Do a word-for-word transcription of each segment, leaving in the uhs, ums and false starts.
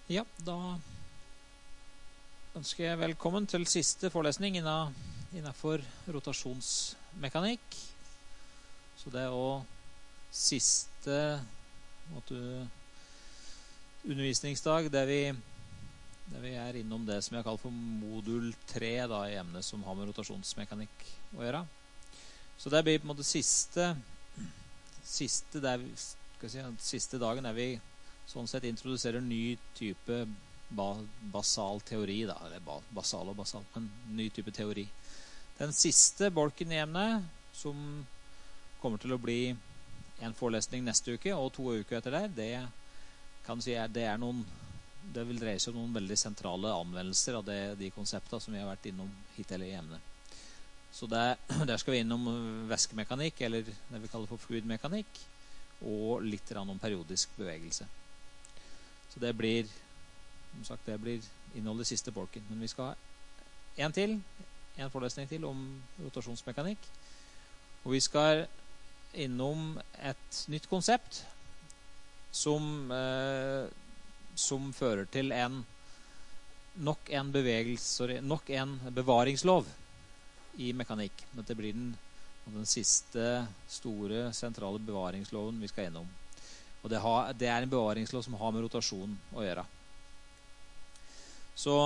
Ja, da ønsker jeg velkommen til siste forelesning innenfor rotasjonsmekanikk. Så det er også siste måte, undervisningsdag der vi, der vi er innom det som jeg kaller for modul tre da, i emnet som har med rotasjonsmekanikk å gjøre. Så det blir på en måte siste, siste, der vi, skal jeg si, siste dagen der vi sånn sett introduserer ny type ba, basal teori da, eller ba, basal og basal, men ny type teori. Den siste bolken i emnet, som kommer til å bli en forelesning neste uke, og to uker etter der, det kan si er, det er noen, det vil dreie seg om noen veldig sentrale anvendelser av det, de konseptene som vi har vært innom hittil i emnet. Så der, der skal vi innom væskemekanikk, eller det vi kaller for fluidmekanikk, og litt om periodisk bevegelse. Så det blir, som sagt, det blir innholdet i siste bolken. Men vi skal ha en til, en forelesning til om rotasjonsmekanikk. Og vi skal innom et nytt konsept som, eh, som fører til en nok en bevegelse, nok en bevaringslov i mekanikk. Dette blir den, den siste store sentrale bevaringsloven vi skal innom. Og det, har, det er en bevaringslov som har med rotasjon å gjøre. Så,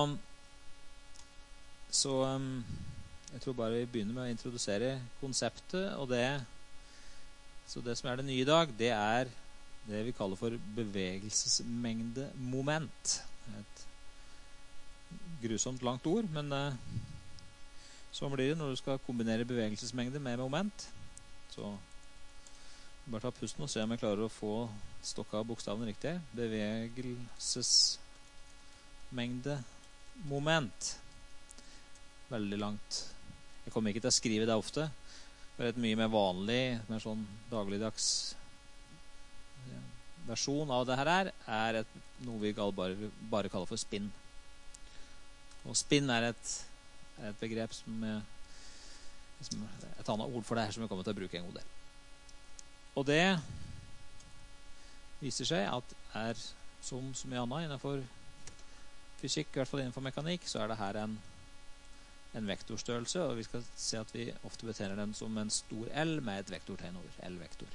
så um, jeg tror bare vi begynner med å introdusere konseptet, og det, så det som er det nye i dag, det er det vi kaller for bevegelsesmengdemoment. Et grusomt langt ord, men uh, sånn blir det når du skal kombinere bevegelsesmengde med moment. Så bare ta pusten og se om jeg klarer å få stokka bokstaven riktig. Bevegelsesmengde moment. Veldig langt. Jeg kommer ikke til å skrive det ofte. Det er et mye mer vanlig, mer sånn dagligdags versjon av det her er, er et, noe vi bare, bare kaller for spinn. Og spinn er et, er et begrep som er, som er et annet ord for det her som vi kommer til å bruke en god del. Og det viser seg at er som så mye annet innenfor fysikk, i hvert fall innenfor mekanikk, så er det her en, en vektorstørrelse, og vi skal se at vi ofte betegner den som en stor L med et vektortegn over, L-vektor.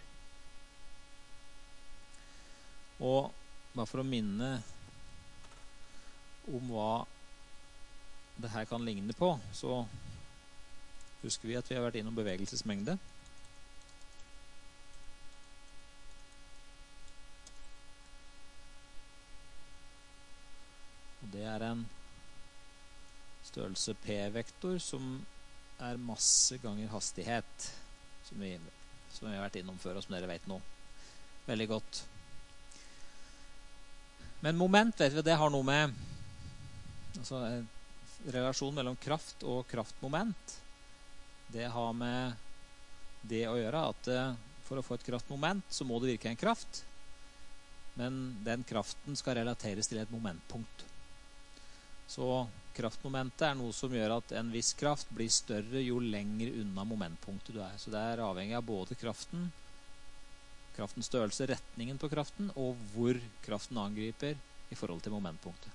Og bare for å minne om hva det her kan ligne på, så husker vi at vi har vært innom bevegelsesmengde. Det er en størrelse P-vektor som er masse ganger hastighet, som vi, som vi har vært innom før, og som dere vet nå veldig godt. Men moment, vet vi, det har noe med altså, relasjonen mellom kraft og kraftmoment. Det har med det å gjøre at for å få et kraftmoment så må det virke en kraft, men den kraften skal relateres til et momentpunkt. Så kraftmomentet er noe som gjør at en viss kraft blir større jo lenger unna momentpunktet du er. Så det er avhengig av både kraften, kraftens størrelse, retningen på kraften, og hvor kraften angriper i forhold til momentpunktet.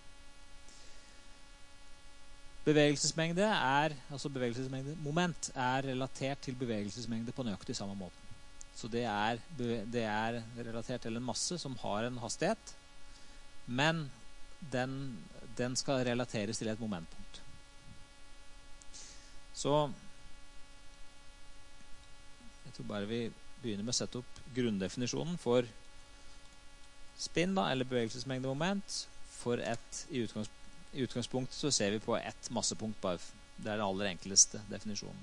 Bevegelsesmengde er, altså bevegelsesmengde, moment er relatert til bevegelsesmengde på nøyaktig samme måte. Så det er, det er relatert til en masse som har en hastighet, men den den skal relateres til et momentpunkt. Så jeg tror bare vi begynner med å sette opp grunndefinisjonen for spinn, da, eller bevegelsesmengdemoment. For et, i, utgangs, i utgangspunktet så ser vi på ett massepunkt, bare. Det er den aller enkleste definisjonen.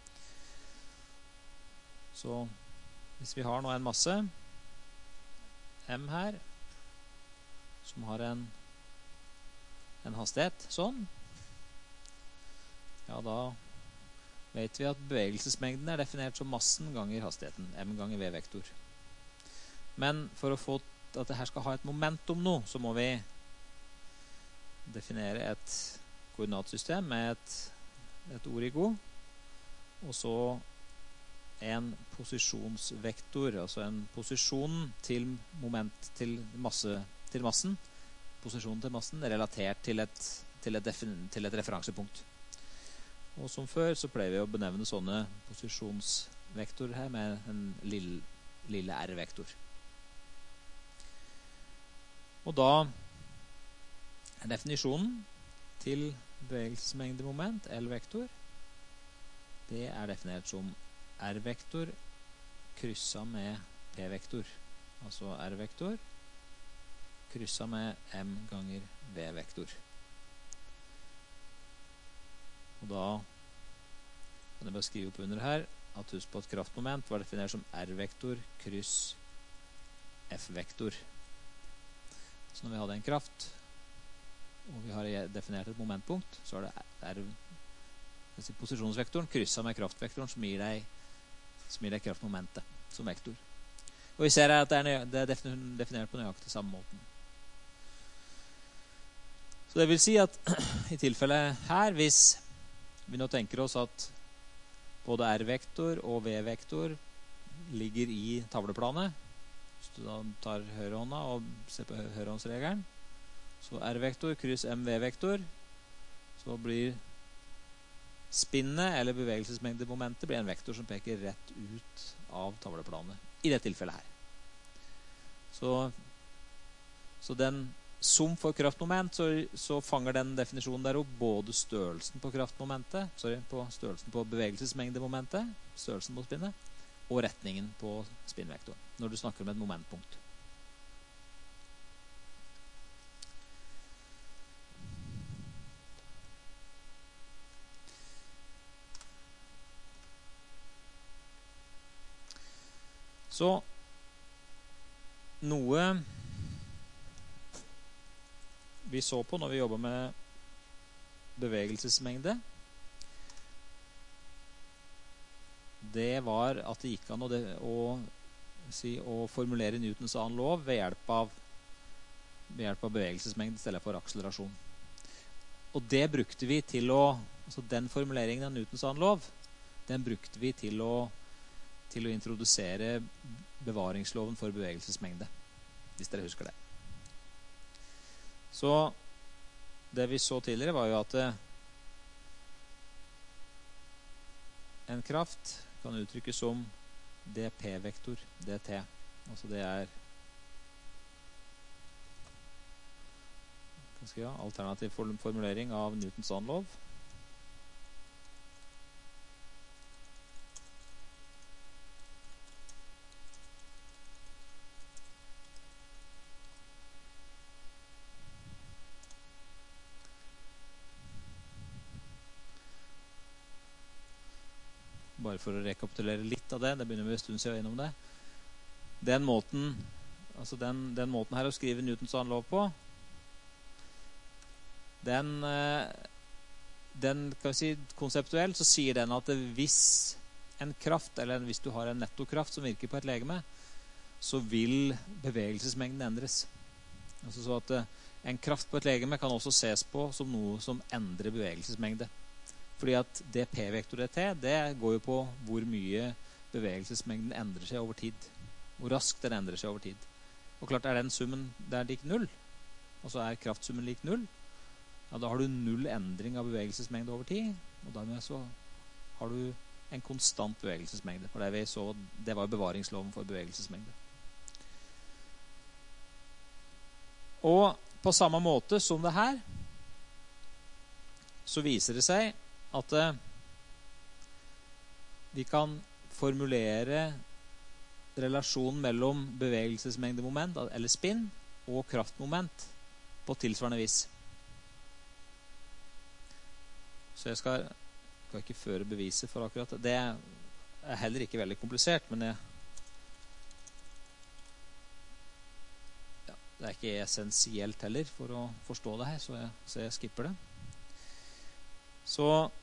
Så hvis vi har nå en masse M her, som har en en hastighet, sånn. Ja, da vet vi at bevegelsesmengden er definert som massen ganger hastigheten, m ganger v-vektor. Men for å få at det her skal ha et momentum nå, så må vi definere et koordinatsystem med et, et origo, og så en posisjonsvektor, altså en posisjon til moment til, masse, til massen posisjonen til massen relatert til et, til et, til et referansepunkt. Og som før så pleier vi å benevne sånne posisjonsvektorer her med en lille, lille R-vektor. Og da er definisjonen til bevegelsesmengdemoment, L-vektor, det er definert som R-vektor krysset med P-vektor. Altså R-vektor krysset med M ganger V-vektor. Og da kan jeg bare skrive opp under her at husk på at kraftmoment var definert som R-vektor kryss F-vektor. Så når vi hadde en kraft, og vi har definert et momentpunkt, så er det R, si, posisjonsvektoren krysset med kraftvektoren som gir deg, som gir deg kraftmomentet som vektor. Og vi ser at det er, det er definert på nøyaktig samme måten. Så det vil si at i tilfellet her, hvis vi nå tenker oss at både R-vektor og V-vektor ligger i tavleplanet, hvis du da tar høyrehånda og ser på høyrehåndsregelen, så R-vektor kryss M V-vektor, så blir spinnet eller bevegelsesmengdemomentet blir en vektor som peker rett ut av tavleplanet, i det tilfellet her. Så, så den som for kraftmoment, så, så fanger den definisjonen der opp både størrelsen på kraftmomentet, sorry, på størrelsen på bevegelsesmengdemomentet, størrelsen på spinnet, og retningen på spinnvektoren, når du snakker om et momentpunkt. Så noe vi så på når vi jobber med bevegelsesmengde, det var at det gikk an å, det, å, si, å formulere Newtons annen lov ved hjelp av, ved hjelp av bevegelsesmengde i stedet for akselerasjon. Og det brukte vi til å, altså den formuleringen av Newtons annen lov, den brukte vi til å til å introdusere bevaringsloven for bevegelsesmengde, hvis dere husker det. Så det vi så tidligere var jo at en kraft kan uttrykkes som dp-vektor, dt. Altså det er ja, alternativ formulering av Newtons annen lov. Bare for å rekapitulere litt av det, det begynner vi en stund siden innom det. Den måten, altså den, den måten her å skrive Newtons annen lov på, den, den kan vi si, konseptuelt så sier den at hvis en kraft, eller hvis du har en nettokraft som virker på et legeme, så vil bevegelsesmengden endres. Altså så at en kraft på et legeme kan også ses på som noe som endrer bevegelsesmengde. Fordi at dp-vektor dt, det går jo på hvor mye bevegelsesmengden endrer seg over tid. Hvor raskt den endrer seg over tid. Og klart, er den summen der lik null, altså er kraftsummen lik null, ja, da har du null endring av bevegelsesmengde over tid, og dermed så har du en konstant bevegelsesmengde. For det vi så, det var jo bevaringsloven for bevegelsesmengde. Og på samme måte som det her, så viser det seg at eh, vi kan formulere relasjonen mellom bevegelsesmengdemoment, eller spinn, og kraftmoment på tilsvarende vis. Så jeg skal, skal ikke føre beviset for akkurat det. Det er heller ikke veldig komplisert, men jeg, ja, det er ikke essensielt heller for å forstå det her, så jeg, så jeg skipper det. Så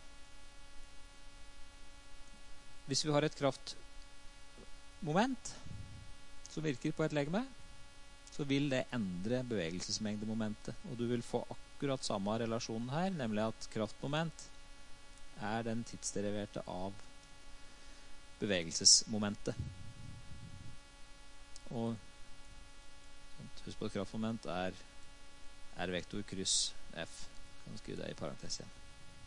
hvis vi har et kraftmoment som virker på et legeme, så vil det endre bevegelsesmengdemomentet. Og du vil få akkurat samme relasjonen her, nemlig at kraftmoment er den tidsderiverte av bevegelsesmomentet. Og husk på at kraftmoment er R-vektor kryss F. Kan skrive det i parentes igjen.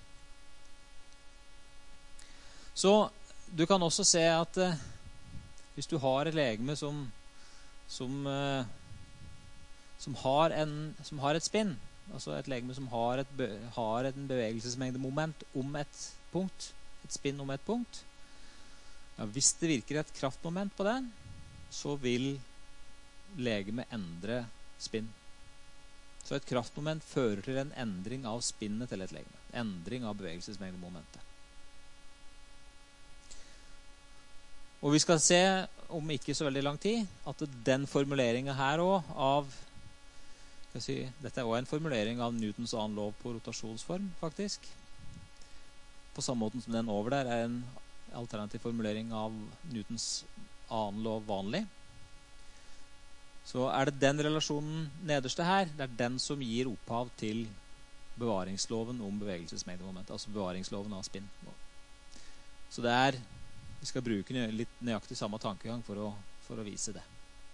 Så du kan også se at eh, hvis du har et legeme som som, eh, som, har, en, som har et spinn, altså et legeme som har, et be, har et bevegelsesmengde moment om et punkt, et spinn om et punkt, ja, hvis det virker et kraftmoment på den, så vil legemet endre spinn. Så et kraftmoment fører til en endring av spinnet til et legeme. Endring av bevegelsesmengdemomentet. Og vi skal se om ikke så veldig lang tid at den formuleringen her også av skal jeg si, dette er også en formulering av Newtons annen lov på rotasjonsform faktisk. På samme måte som den over der er en alternativ formulering av Newtons annen lov vanlig. Så er det den relasjonen nederste her, det er den som gir opphav til bevaringsloven om bevegelsesmengdemoment, altså bevaringsloven av spinn. Så det er, vi skal bruke litt nøyaktig samme tankegang for å, for å vise det.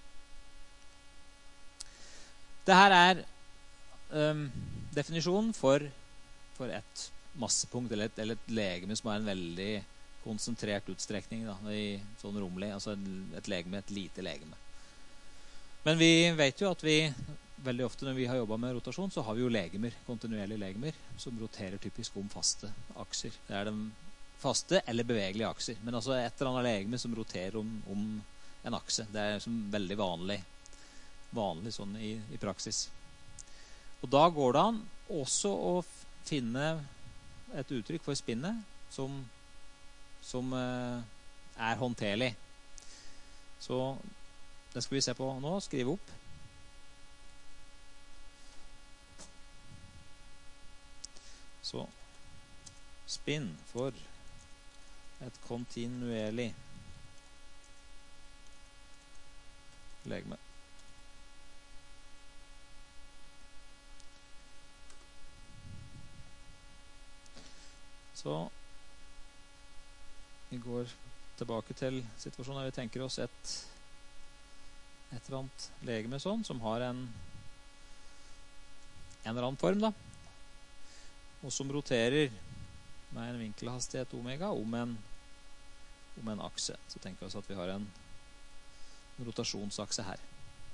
Dette er um, definisjonen for, for et massepunkt, eller et, eller et legeme som har en veldig konsentrert utstrekning, da, i sånn romlig, altså et legeme, et lite legeme. Men vi vet jo at vi veldig ofte når vi har jobbet med rotasjon, så har vi jo legemer, kontinuerlige legemer, som roterer typisk om faste akser. Det er de faste eller bevegelige akser, men altså et eller annet legeme som roterer om, om en akse. Det er som veldig vanlig, vanlig sånn i, i praksis. Og da går det an også å finne et uttrykk for spinnet som, som eh, er håndterlig. Så det skal vi se på nå, skrive opp. Så spinn for et kontinuerlig legeme. Så vi går tilbake til situasjonen der vi tenker oss et et eller annet legeme sånn, som har en en eller annen form da, og som roterer med en vinkelhastighet omega om en, om en akse. Så tenker vi oss at vi har en rotasjonsakse her.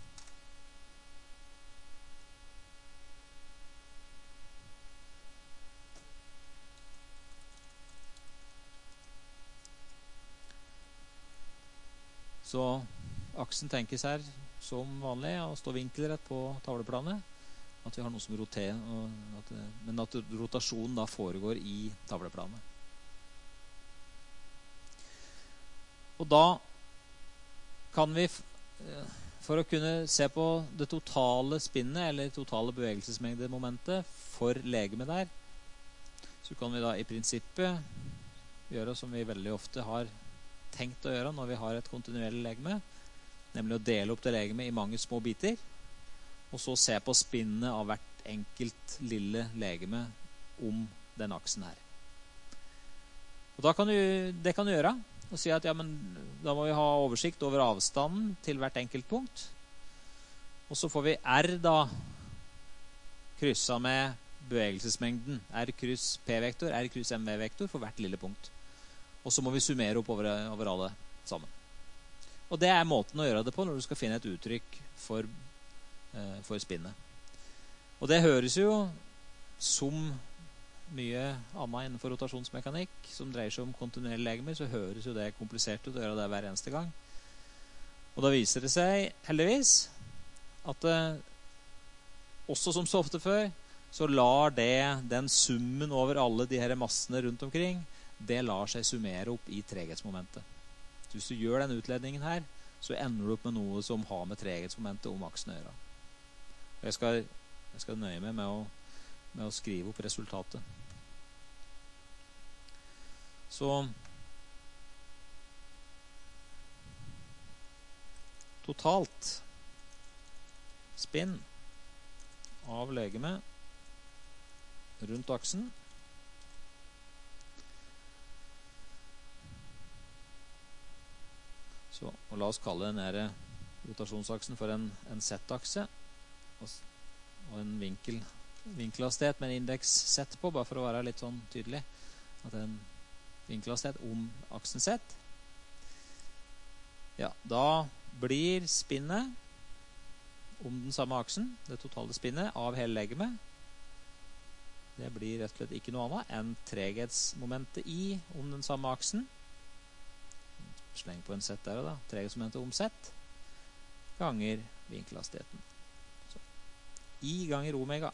Så aksen tenkes her som vanlig å stå vinkelrett på tavleplanet, at vi har noe som roterer, og at det, men at rotasjonen da foregår i tavleplanet. Og da kan vi, for å kunne se på det totale spinnet, eller totale bevegelsesmengdemomentet for legemet der, så kan vi da i prinsippet gjøre som vi veldig ofte har tenkt å gjøre når vi har et kontinuerlig legeme, nemlig å dele opp det legeme i mange små biter, og så se på spinnet av hvert enkelt lille legeme om den aksen her. Og da kan du, det kan du gjøre, og si at ja, men da må vi ha oversikt over avstanden til hvert enkelt punkt, og så får vi R da krysset med bevegelsesmengden, R kryss P-vektor, R kryss M V-vektor for hvert lille punkt. Og så må vi summere opp over, over alle sammen. Og det er måten å gjøre det på når du skal finne et uttrykk for, eh, for spinnet. Og det høres jo som mye annet innenfor rotasjonsmekanikk som dreier seg om kontinuerlige legemer, så høres jo det komplisert ut å gjøre det hver eneste gang. Og da viser det seg heldigvis at eh, også som så ofte før, så lar det den summen over alle de her massene rundt omkring, det lar seg summere opp i treghetsmomentet. Så hvis du gjør den utledningen her, så ender du opp med noe som har med treghetsmomentet om aksen å gjøre. Og jeg skal, jeg skal nøye meg med å, med å skrive opp resultatet. Så totalt spinn av legeme rundt aksen Så, og la oss kalle denne rotasjonsaksen for en, en Z-akse. Og, og en vinkel, vinkelhastighet med en indeks Z på, bare for å være litt sånn tydelig. At det er en vinkelhastighet om aksen Z. Ja, da blir spinnet om den samme aksen, det totale spinnet av hele legemet. Det blir rett og slett ikke noe annet enn treghetsmomentet I om den samme aksen. Sleng på en Z der da. Treghetsmomentet om Z ganger vinkelhastigheten. Så. I ganger omega.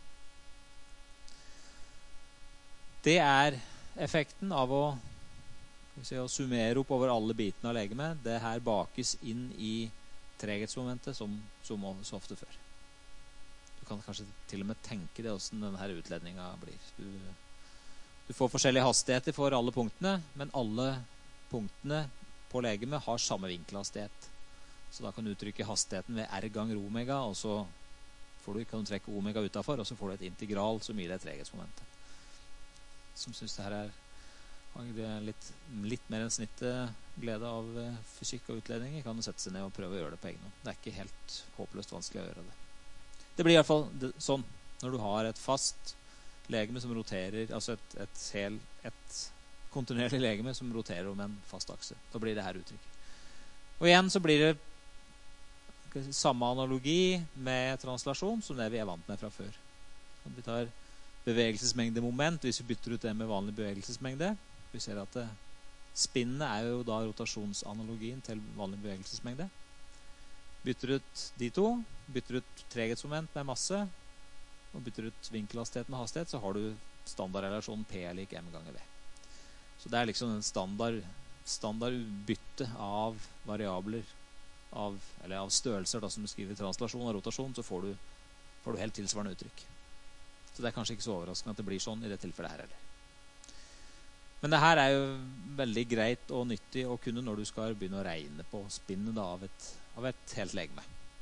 Det er effekten av å, skal vi si, å summere opp over alle bitene av legemet. Det her bakes inn I treghetsmomentet som, som så ofte før. Du kan kanskje til og med tenke det hvordan denne utledningen blir. Du, du får forskjellige hastigheter for alle punktene, men alle punktene på legemet har samme vinkelhastighet. Så da kan du uttrykke hastigheten ved R ganger omega, og så får du, kan du trekke omega utenfor, og så får du et integral som gir deg treghetsmomentet. Som synes det her er, det er litt, litt mer enn snittet glede av fysikk og utledninger, kan du sette seg ned og prøve å gjøre det på egen hånd. Det er ikke helt håpløst vanskelig å gjøre det. Det blir I hvert fall sånn når du har et fast legeme som roterer, altså et, et, hel, et kontinuerlig legeme som roterer om en fast akse. Da blir det her uttrykket. Og igjen så blir det samme analogi med translasjon som det vi er vant med fra før. Så vi tar bevegelsesmengde moment, hvis vi bytter ut det med vanlig bevegelsesmengde. Vi ser at det, spinnet er jo da rotasjonsanalogien til vanlig bevegelsesmengde. Bytter ut de to, bytter ut treghetsmoment med masse, og bytter ut vinkelhastighet med hastighet, så har du standardrelasjonen P er lik M ganger V. Så det er liksom en standard, standard bytte av variabler, av, eller av størrelser, da, som du skriver translasjon og rotasjon, så får du, får du helt tilsvarende uttrykk. Så det er kanskje ikke så overraskende at det blir sånn I det tilfellet her heller. Men det her er jo veldig greit og nyttig å kunne når du skal begynne å regne på spinnet da, av, et, av et helt legeme.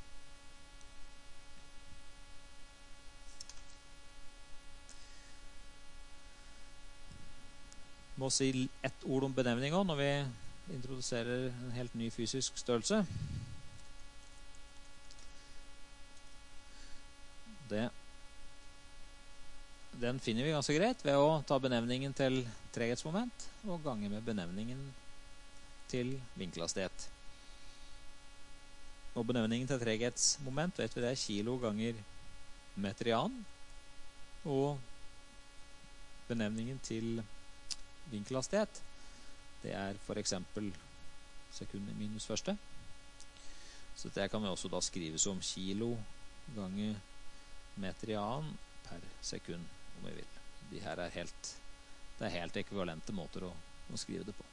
Må si ett ord om benevning også når vi introduserer en helt ny fysisk størrelse. Det Den finner vi ganske greit ved å ta benevningen til treghetsmoment og gange med benevningen til vinkelhastighet. Og benevningen til treghetsmoment vet vi det er kilo ganger meter I annen, og benevningen til vinkelhastighet det er for eksempel sekund minus første. Så det kan vi også da skrive som kilo ganger meter I annen per sekund om vi vil. De her er helt, det er helt ekvivalente måter å, å skrive det på.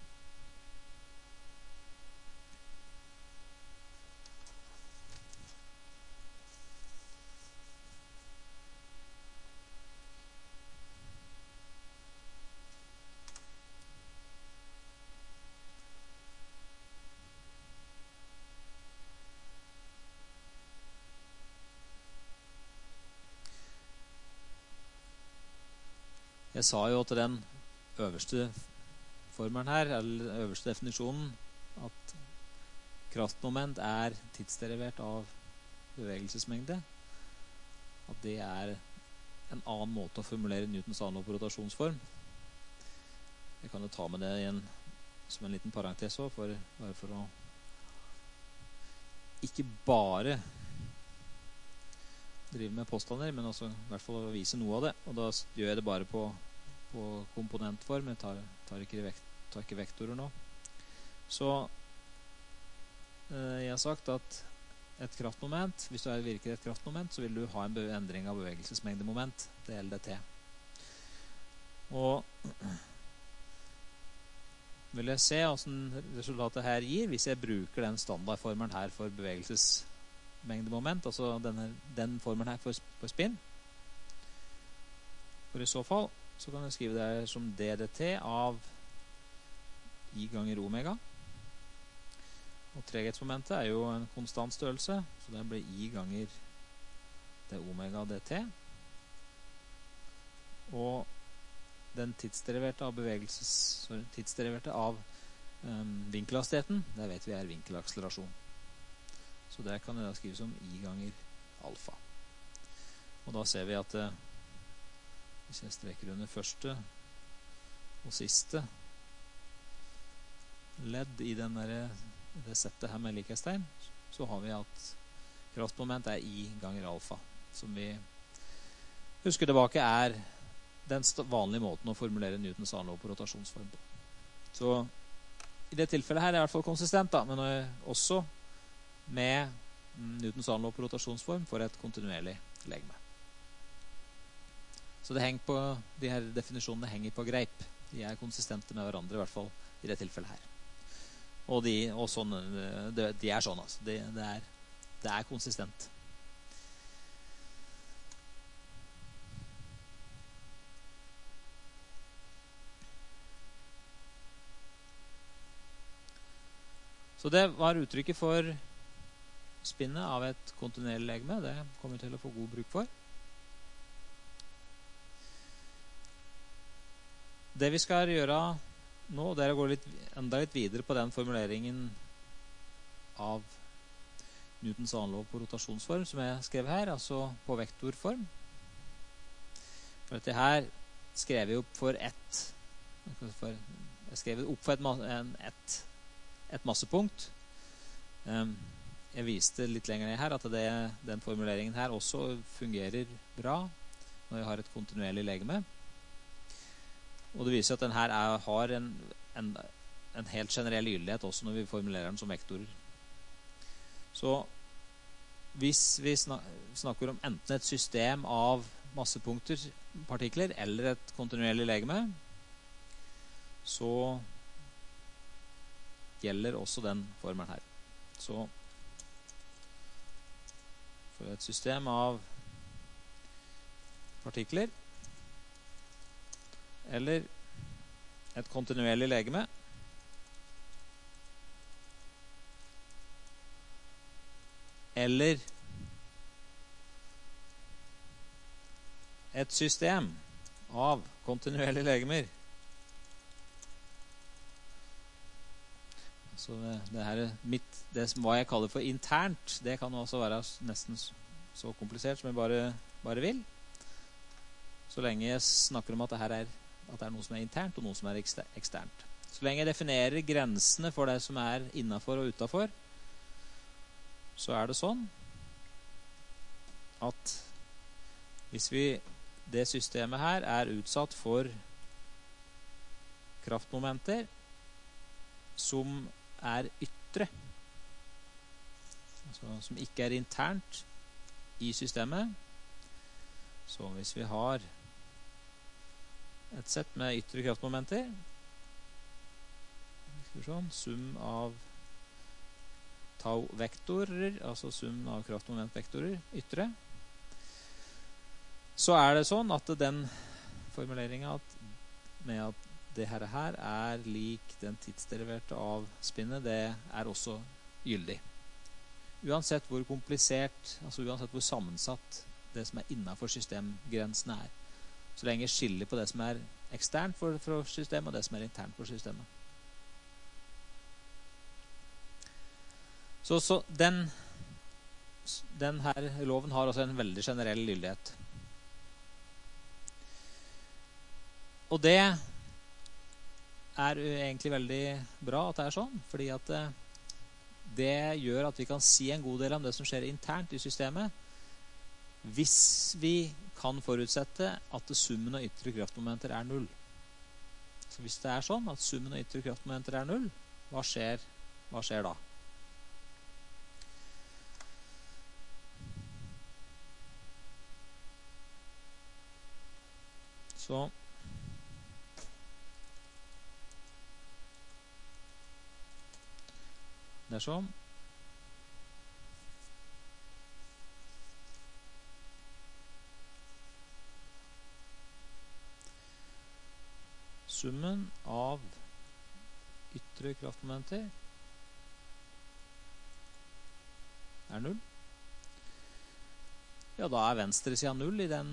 Jeg sa jo til den øverste formelen her, eller den øverste definisjonen, at kraftmoment er tidsderivert av bevegelsesmengde. At det er en annen måte å formulere Newtons anlov på rotasjonsform. Jeg kan jo ta med det igjen som en liten parentes også, for, bare for å ikke bare drive med påstander, men også I hvert fall å vise noe av det. Og da gjør jeg det bare på, på komponentform. Jeg tar, tar, ikke vekt, tar ikke vektorer nå. Så eh, jeg har sagt at et kraftmoment, hvis du er virker et kraftmoment, så vil du ha en endring av bevegelsesmengdemoment, det er L D T. Og vil jeg se hvordan resultatet her gir hvis jeg bruker den standardformelen her for bevegelsesmengdemoment, altså denne, den formelen her for, for spinn. For I så fall så kan jeg skrive det her som D D T av I ganger omega. Og treghetsmomentet er jo en konstant størrelse, så det blir I ganger det omega dt. Og den tidsderiverte av bevegelses, sorry, tidsderiverte av um, vinkelhastigheten, det vet vi er vinkelakselerasjon. Så det kan jeg da skrive som I ganger alfa. Og da ser vi at det, hvis jeg streker under første og siste ledd i den der, det settet her med likhetstegn, så har vi at kraftmoment er I ganger alfa, som vi husker tilbake er den vanlige måten å formulere Newtons annen lov på rotasjonsform på. Så i det tilfellet her er det i hvert fall konsistent, da, men også med Newtons annen lov på rotasjonsform for et kontinuerlig legeme. Så det henger på, de her definisjonene henger på greip. De er konsistente med hverandre, i hvert fall i det tilfellet her. Og de, og sånn, de, de er sånn, altså. Det, det, er, det er konsistent. Så det var uttrykket for spinnet av et kontinuerlig legeme. Det kommer vi til å få god bruk for. Det vi skal gjøre nå, det er å gå litt, enda litt videre på den formuleringen av Newtons annen lov på rotasjonsform som jeg skrev her, altså på vektorform. For dette her skrev jeg opp for ett jeg skrev opp for et, en, et, et massepunkt. Jeg viste litt lenger ned her at det, den formuleringen her også fungerer bra når jeg har et kontinuerlig legeme. Og det viser at den her er, har en, en, en helt generell gyldighet også når vi formulerer den som vektorer. Så hvis vi snakker om enten et system av massepunkter, partikler, eller et kontinuerlig legeme, så gjelder også den formelen her. Så for et system av partikler eller et kontinuerlig legeme eller et system av kontinuerlige legemer. Så det, det her mitt, det som hva jeg kaller for internt, det kan også være nesten så komplisert som jeg bare, bare vil. Så lenge jeg snakker om at det her er at det er noe som er internt og noe som er eksternt. Så lenge jeg definerer grensene for det som er innenfor og utenfor, så er det sånn at hvis vi, det systemet her er utsatt for kraftmomenter som er ytre, altså som ikke er internt i systemet, så hvis vi har et sett med ytre kraftmomenter, sum av tau-vektorer, altså sum av kraftmomentvektorer ytre, så er det sånn at den formuleringen at, med at det her, her er lik den tidsderiverte av spinnet, det er også gyldig. Uansett hvor komplisert, altså uansett hvor sammensatt det som er innenfor systemgrensene er. Så lenge jeg skiller på det som er eksternt for, for systemet og det som er internt for systemet. Så, så den, den her loven har også en veldig generell gyldighet. Og det er egentlig veldig bra at det er sånn, fordi at det, det gjør at vi kan si en god del om det som skjer internt i systemet, hvis vi kan forutsette at summen av ytre kraftmomenter er null. Så hvis det er sånn at summen av ytre kraftmomenter er null, hva skjer, hva skjer da? Så det er sånn. Summen av ytre kraftmomenter er null. Ja, da er venstre siden null i den,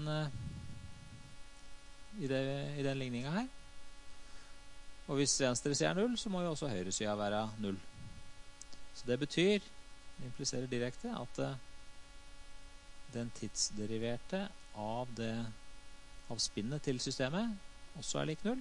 i, det, i den ligningen her. Og hvis venstre siden er null, så må jo også høyre siden være null. Så det betyr, det impliserer direkte, at den tidsderiverte av, det, av spinnet til systemet også er lik null.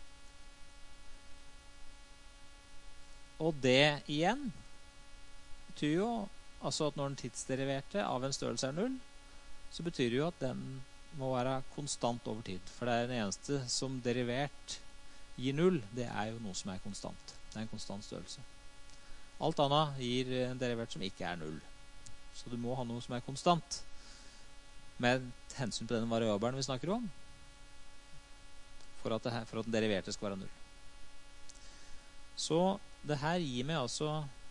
Og det igjen betyr jo altså at når den tidsderiverte av en størrelse er null, så betyr det jo at den må være konstant over tid. For det er den eneste som derivert gir null, det er jo noe som er konstant. Det er en konstant størrelse. Alt annet gir en derivert som ikke er null. Så du må ha noe som er konstant, med hensyn til den variabelen vi snakker om, for at, det her, for at den deriverte skal være null. Så det her gir meg altså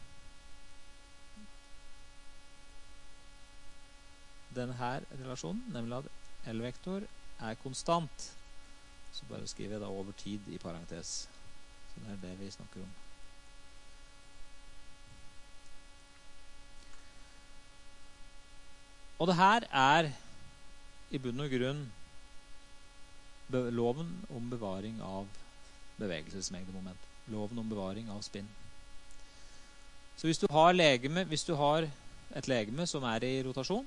denne her relasjonen, nemlig at L-vektor er konstant. Så bare skriver jeg da over tid i parentes. Så det er det vi snakker om. Og det her er i bunn og grunn loven om bevaring av bevegelsesmengdemoment. Loven om bevaring av spinn. Så hvis du har legeme, hvis du har et legeme som er i rotasjon,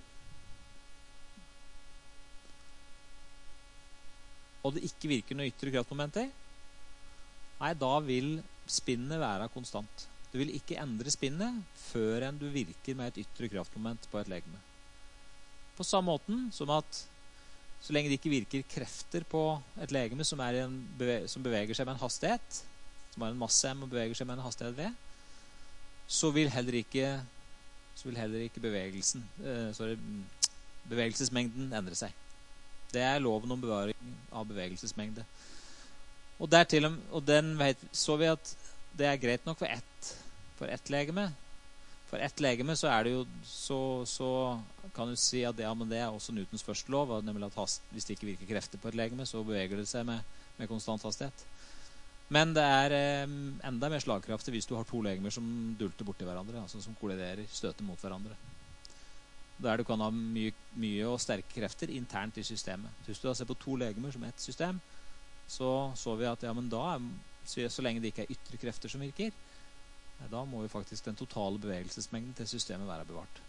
og det ikke virker noe ytre kraftmomenter, nei, da vil spinnet være konstant. Du vil ikke endre spinnet før enn du virker med et ytre kraftmoment på et legeme. På samme måten som at så lenge det ikke virker krefter på et legeme som, er en beve som beveger seg med en hastighet, som har en masse m og beveger seg med en hastighet v, så vil heller ikke, så vil heller ikke bevegelsen, eh, sorry, bevegelsesmengden endre seg. Det er loven om bevaring av bevegelsesmengde. Og, der til, og den vet, så vi at det er greit nok for ett, for ett legeme. For ett legeme så er det jo så, så kan du si at ja, men det er også Newtons første lov, nemlig at hast, hvis det ikke virker krefter på et legeme, så beveger det seg med, med konstant hastighet. Men det er eh, enda mer slagkraftig hvis du har to legemer som dulter borti hverandre, altså som kolliderer, støter mot hverandre. Der du kan ha mye, mye og sterke krefter internt i systemet. Så hvis du da ser på to legemer som ett system, så så vi at ja, men da er, så lenge det ikke er ytre krefter som virker, da må jo faktisk den totale bevegelsesmengden til systemet være bevart.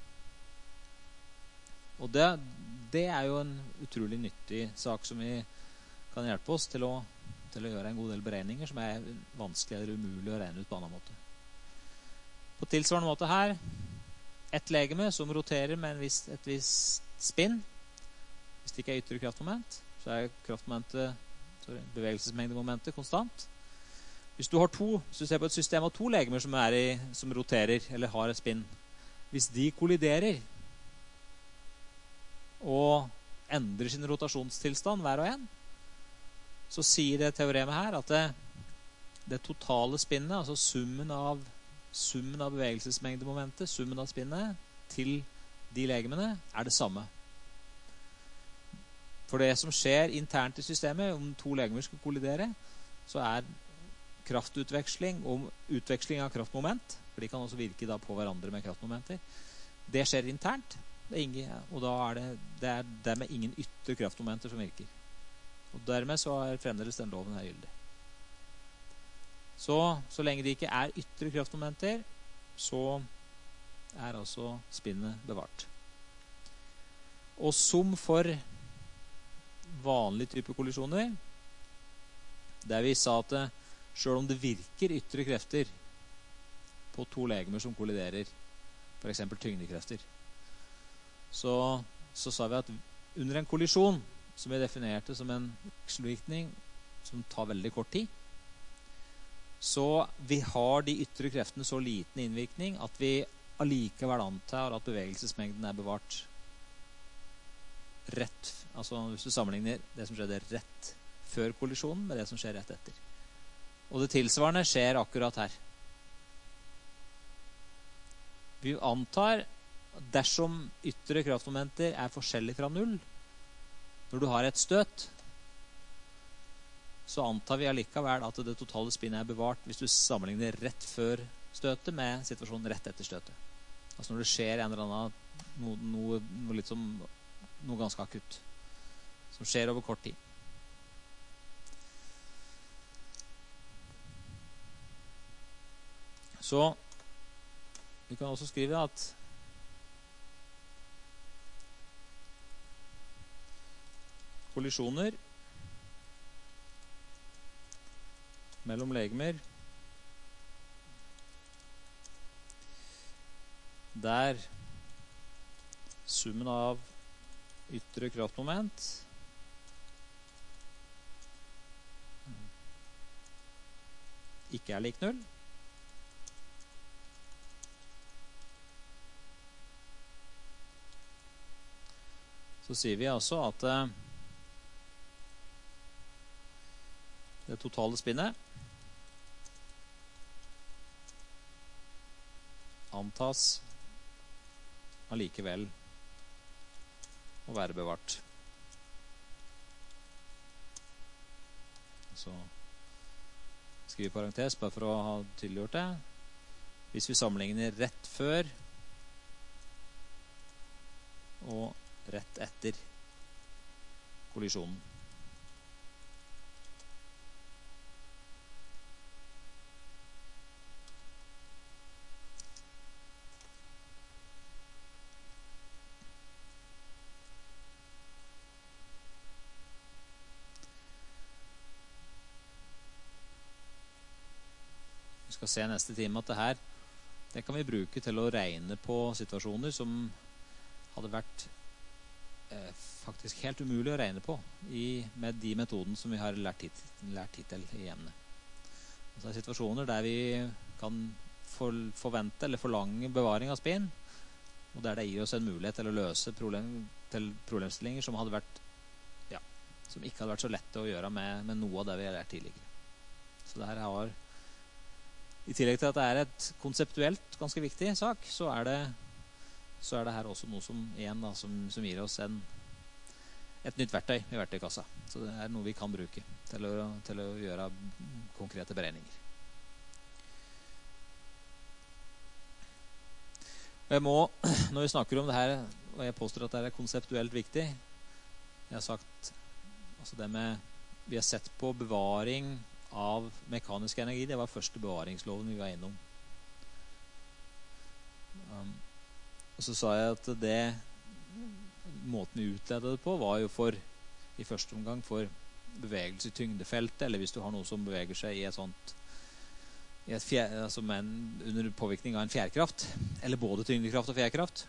Og det, det er jo en utrolig nyttig sak som vi kan hjelpe oss til å, til å gjøre en god del beregninger som er vanskelig eller umulig å regne ut på en annen måte. På tilsvarende måte her, et legeme som roterer med en viss, et visst spinn. Hvis det ikke er ytre kraftmoment, så er kraftmomentet, sorry, bevegelsesmengdemomentet konstant. Hvis du har to, hvis du ser på et system av to legemer som, er i, som roterer eller har et spinn, hvis de kolliderer og endrer sin rotasjonstilstand hver og en, så sier det teoremet her at det, det totale spinnet, altså summen av, summen av bevegelsesmengdemomentet, summen av spinnet til de legemene, er det samme. For det som skjer internt i systemet, om to legemer skal kollidere, så er kraftutveksling og utveksling av kraftmoment, for de kan også virke da på hverandre med kraftmomenter, det skjer internt, det er ingen, og da er det, det er dermed ingen ytre kraftmomenter som virker. Og dermed så er fremdeles den loven her gyldig. Så, så lenge det ikke er ytre kraftmomenter, så er altså spinnet bevart. Og som for vanlige type kollisjoner, der vi sa at det, selv om det virker ytre krefter på to legemer som kolliderer, for eksempel tyngdekrefter, så, så sa vi at under en kollisjon, som vi definerte som en vekselvirkning som tar veldig kort tid, så vi har de ytre kreftene så liten innvirkning at vi allikevel antar at bevegelsesmengden er bevart rett, altså hvis du sammenligner det som skjedde rett før kollisjonen med det som skjer rett etter. Og det tilsvarende skjer akkurat her. Vi antar at dersom ytre kraftmomenter er forskjellige fra null, når du har et støt, så antar vi allikevel at det totale spinnet er bevart hvis du sammenligner rett før støtet med situasjonen rett etter støtet. Altså når det skjer en eller annen noe, noe, noe, litt som, noe ganske akutt, som skjer over kort tid. Så vi kan også skrive at kollisjoner mellom legemer der summen av ytre kraftmoment ikke er lik null. Så sier vi altså at eh, det totale spinnet antas allikevel å være bevart. Så skriver parentes bare for å ha tydeliggjort det. Hvis vi sammenligner rett før og rett etter kollisjonen. Vi skal se neste time at det her det kan vi bruke til å regne på situasjoner som hadde vært eh, faktisk helt umulig å regne på i, med de metodene som vi har lært, hit, lært hittil i emnet. Altså situasjoner der vi kan for, forvente eller forlange bevaring av spinn, og der det gir oss en mulighet til å løse problem, til problemstillinger som hadde vært ja, som ikke hadde vært så lette å gjøre med, med noe av det vi har lært tidligere. Så det her har i tillegg til at det er et konseptuelt ganske viktig sak, så er det, så er det her også noe som, igjen da, som, som gir oss en, et nytt verktøy i verktøykassa. Så det er noe vi kan bruke til å, til å gjøre konkrete beregninger. Og jeg må, når vi snakker om det her, og jeg påstår at det er konseptuelt viktig, jeg har sagt, altså det med, vi har sett på bevaring av mekanisk energi, det var første bevaringsloven vi var innom. Um, og så sa jeg at det måten vi utledet det på var jo for i første omgang for bevegelse i tyngdefeltet, eller hvis du har noe som beveger seg i et sånt i et fjer, altså en, under påvirkning av en fjærkraft, eller både tyngdekraft og fjærkraft.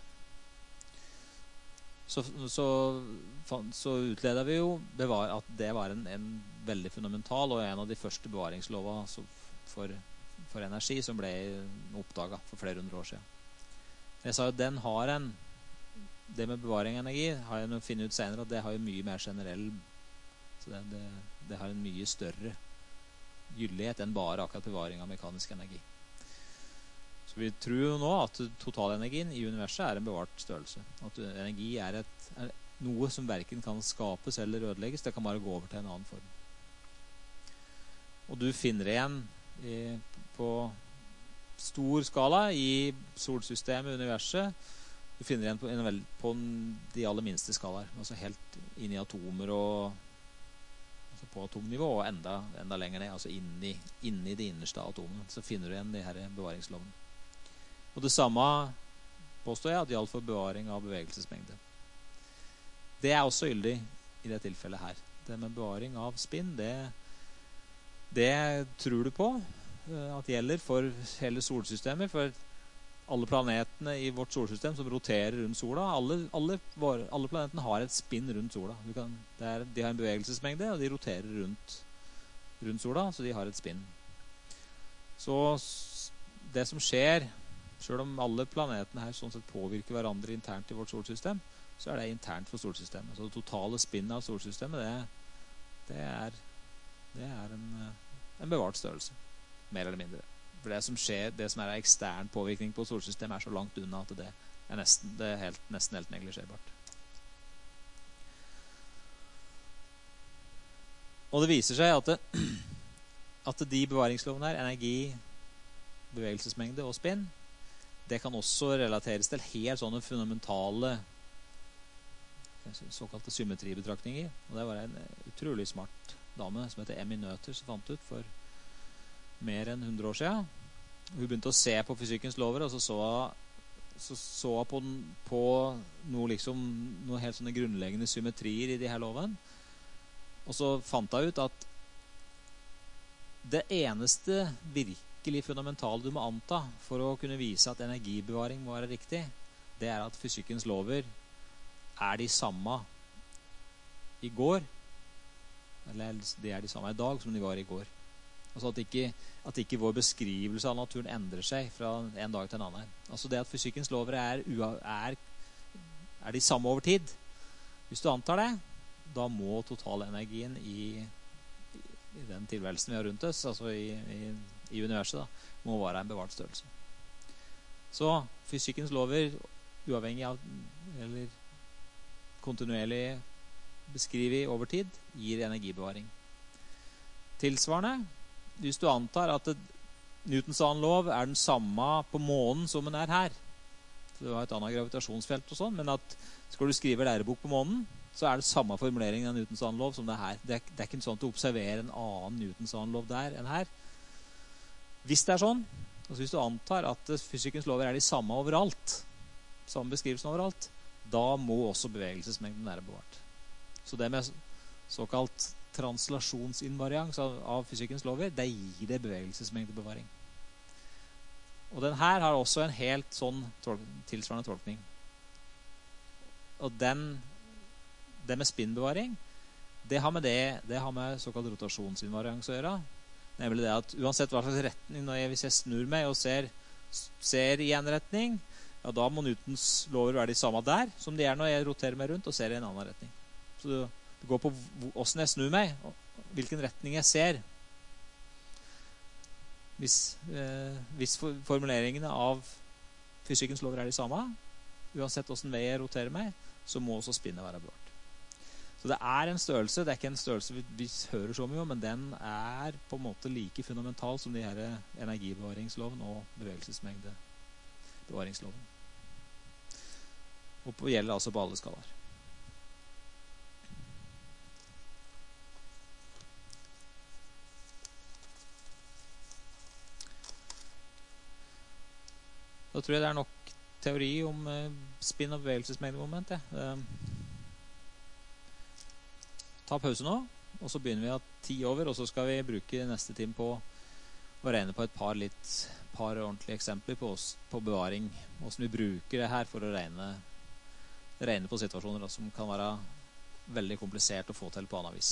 Så, så, så utledet vi jo bevar, at det var en, en veldig fundamental og en av de første bevaringslover for, for energi som ble oppdaget for flere hundre år siden. Jeg sa jo at den har en det med bevaring av energi har jeg funnet ut senere at det har jo mye mer generell så det, det, det har en mye større gyldighet enn bare akkurat bevaring av mekanisk energi. Så vi tror jo nå at totalenergien i universet er en bevart størrelse. At energi er, et, er noe som hverken kan skapes eller ødelegges. Det kan bare gå over til en annen form. Og du finner igjen i, på stor skala i solsystemet, universet. Du finner igjen på, en, på de aller minste skalaer. Altså helt inn i atomer og altså på atomnivå og enda, enda lenger ned. Altså inni, inni de innerste atomene. Så finner du igjen de her bevaringslovene. Og det samme påstår jeg at det gjaldt for bevaring av bevegelsesmengde. Det er også gyldig i det tilfellet her. Det med bevaring av spinn, det, det tror du på at gjelder for hele solsystemet, for alle planetene i vårt solsystem som roterer rundt sola. Alle, alle, alle planetene har et spinn rundt sola. Du kan, det er, de har en bevegelsesmengde, og de roterer rundt, rundt sola, så de har et spinn. Så det som skjer selv om alle planetene her sånn sett påvirker hverandre internt i vårt solsystem, så er det internt for solsystemet. Så det totale spinnet av solsystemet, det, det er, det er en, en bevart størrelse, mer eller mindre. For det som skjer, det som er ekstern påvirkning på solsystemet, er så langt unna at det er nesten, det er helt, nesten helt neglisjerbart. Og det viser seg at, det, at de bevaringslovene her, energi, bevegelsesmengde og spinn, det kan også relateres til helt sånne fundamentale såkalte symmetribetraktninger. Og det var en utrolig smart dame som heter Emmy Noether som fant ut for mer enn hundre år siden. Hun begynte å se på fysikkens lover, og så så, så, så på, på noe, liksom, noe helt sånne grunnleggende symmetrier i de her loven. Og så fant jeg ut at det eneste virkelig fundamentale du må anta for å kunne vise at energibevaring må være riktig, det er at fysikkens lover er de samme i går, eller det er de samme i dag som de var i går. Altså at ikke, at ikke vår beskrivelse av naturen endrer seg fra en dag til en annen. Altså det at fysikkens lover er, er, er de samme over tid. Hvis du antar det, da må totalenergien i, i den tilværelsen vi har rundt oss, altså i, i, i universet, da, må være en bevart størrelse. Så fysikkens lover, uavhengig av, eller kontinuerlig beskrivet over tid, gir energibevaring. Tilsvarende, hvis du antar at det, Newtons annen lov er den samme på månen som den er her, så du har et annet gravitasjonsfelt og sånn, men at skal du skrive lærebok på månen, så er det samme formuleringen av Newtons annen lov som det er her. Det er, det er ikke sånn at du observerer en annen Newtons annen lov der enn her. Hvis det er sånn, altså hvis du antar at fysikkens lover er de samme overalt, samme beskrivelsen overalt, da må også bevegelsesmengden være bevart. Så det med såkalt translasjonsinvarians av, av fysikkens lover, det gir det bevegelsesmengdebevaring. Og den her har også en helt sånn tol- tilsvarende tolkning. Og den, det med spinnbevaring, det har med, det, det har med såkalt rotasjonsinvarians å gjøre. Nemlig det at uansett hva slags retning, når jeg, hvis jeg snur meg og ser, ser i en retning, ja, da må Newtons lover være de samme der, som de er når jeg roterer meg rundt og ser i en annen retning. Så det, det går på hvordan jeg snur meg, og hvilken retning jeg ser. Hvis, eh, hvis for, formuleringene av fysikkens lover er de samme, uansett hvordan vei jeg roterer meg, så må også spinnet være bevart. Så det er en størrelse, det er ikke en størrelse vi, vi hører så mye om, men den er på en måte like fundamental som de her energibevaringsloven og bevegelsesmengde bevaringsloven. Og på gjelder altså på alle skalaer. Da tror jeg det er nok teori om eh, spinn- og bevegelsesmengdemoment. Ja. Eh, ta pause nå, og så begynner vi å ha ti over, og så skal vi bruke neste time på å regne på et par litt par ordentlige eksempler på, oss, på bevaring, hvordan vi bruker det her for å regne, regne på situasjoner da, som kan være veldig komplisert å få til på annet vis.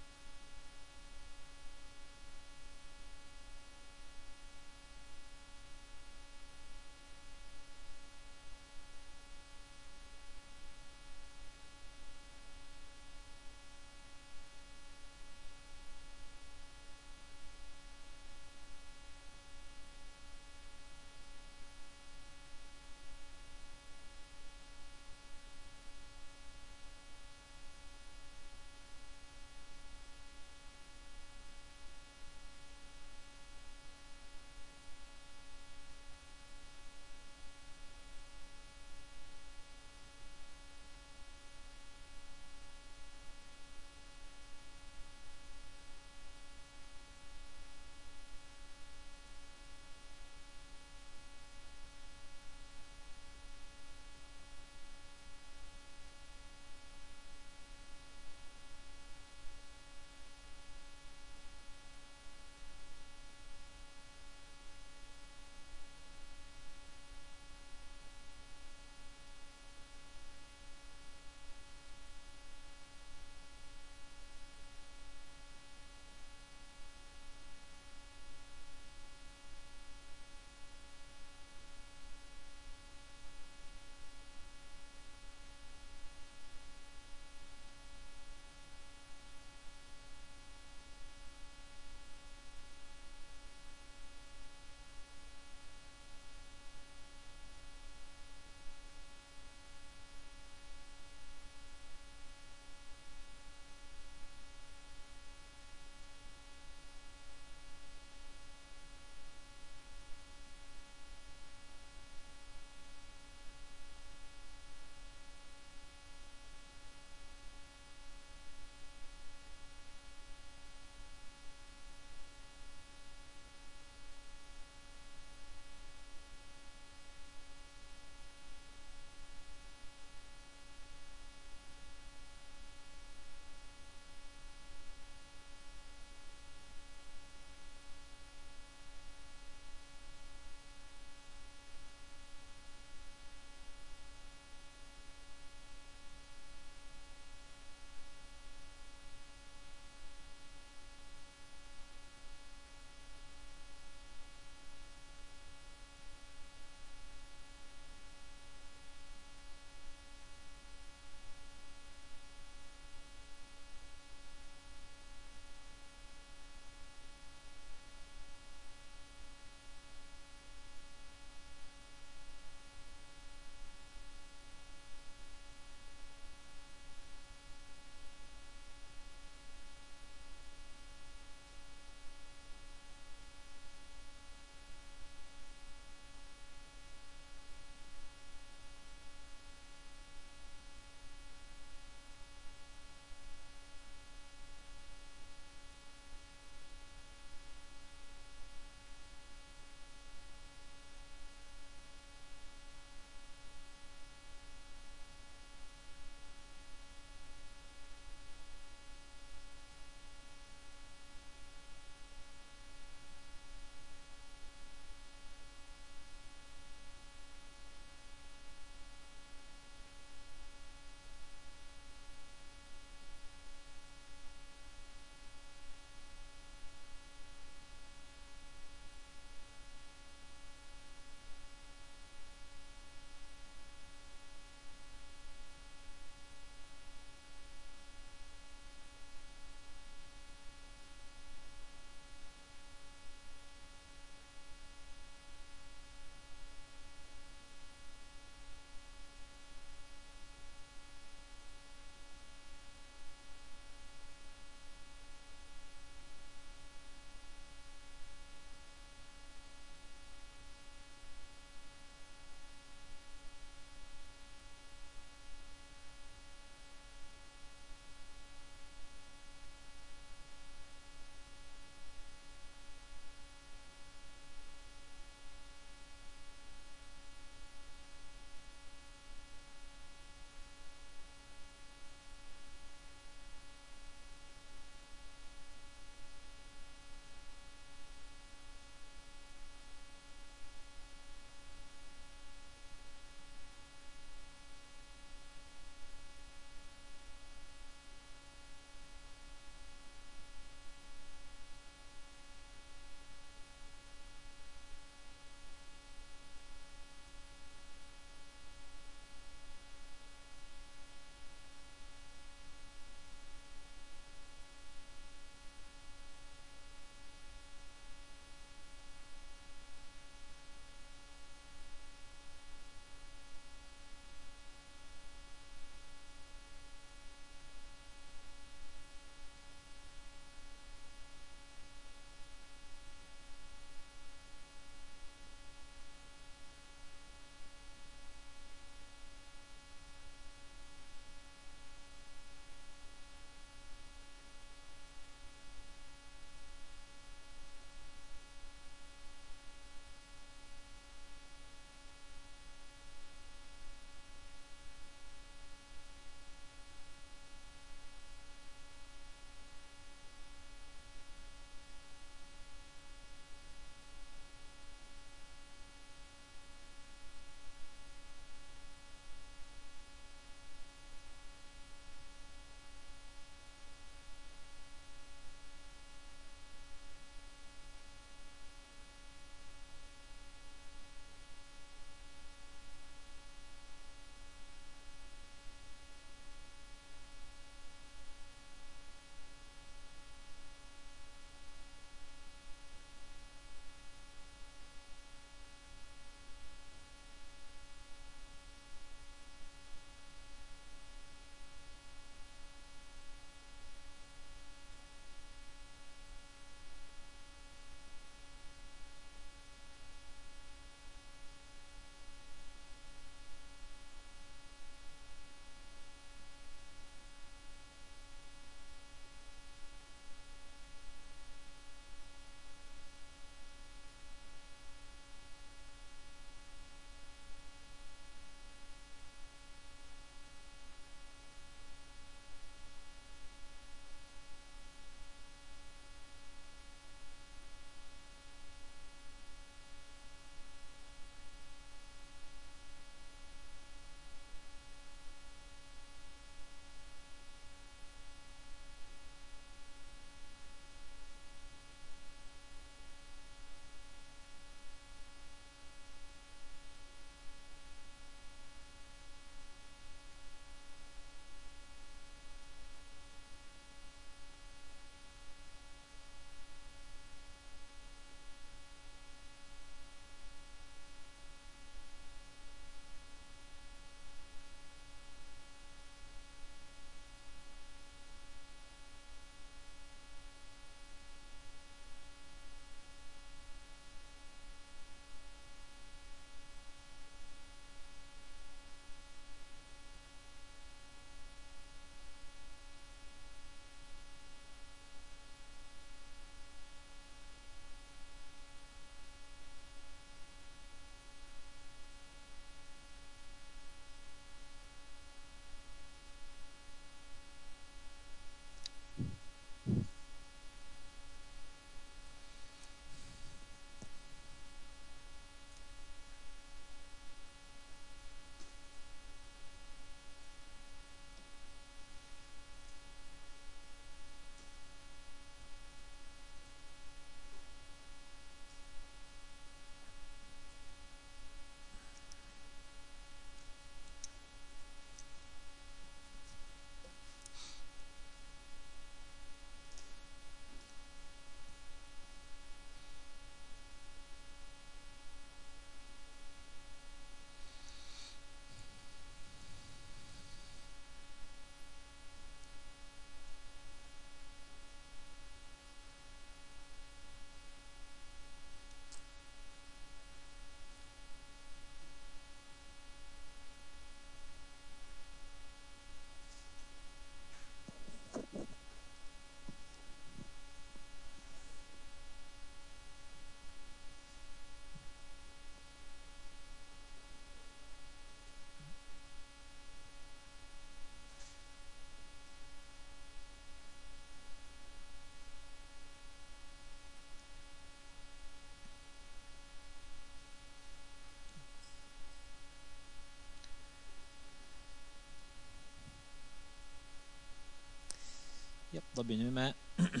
Da begynner vi med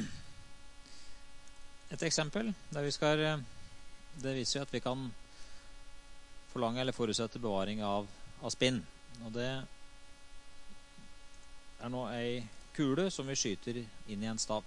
et eksempel der vi skal, det viser jo at vi kan forlange eller forutsette bevaring av, av spinn. Og det er nå en kule som vi skyter inn i en stav.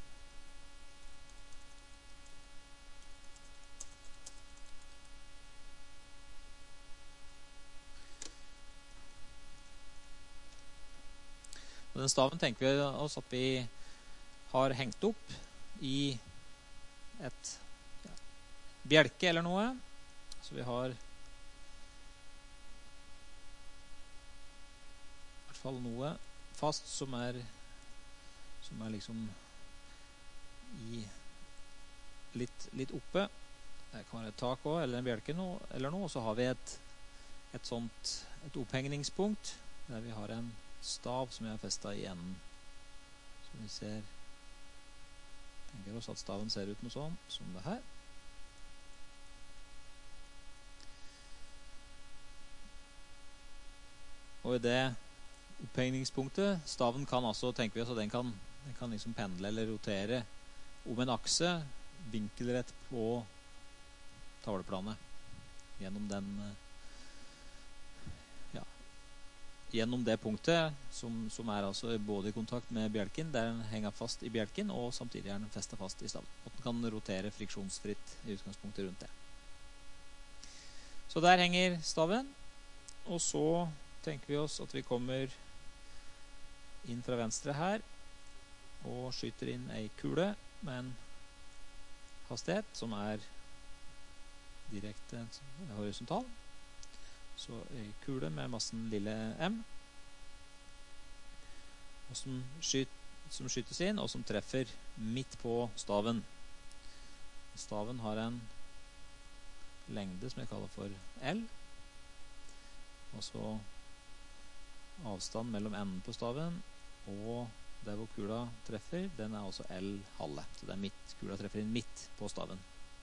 Og den staven tenker vi oss at vi har hengt opp i et ja, bjelke eller noe. Så vi har i hvert fall noe fast som er, som er liksom i litt, litt oppe. Det kan være et tak også, eller en bjelke no, eller noe. Og så har vi et, et sånt et opphengningspunkt der vi har en stav som jeg har festet i enden. Så vi ser, tenker oss at staven ser ut noe sånn som det her. Og i det opphengningspunktet, staven kan altså, tenker vi oss at den kan, den kan liksom pendle eller rotere om en akse, vinkelrett på tavleplanet, gjennom den gjennom det punktet som, som er altså både i kontakt med bjelken, der den henger fast i bjelken, og samtidig er den festet fast i staven. Og den kan rotere friksjonsfritt i utgangspunktet rundt det. Så der henger staven, og så tenker vi oss at vi kommer inn fra venstre her, og skyter inn en kule med en hastighet som er direkte horisontal. Så en kule med massen lille m, og som, skyt, som skytes inn, og som treffer midt på staven. Staven har en lengde som jeg kaller for L, og så avstand mellom enden på staven, og der hvor kula treffer, den er også L halve. Så det er midt, kula treffer inn midt på staven.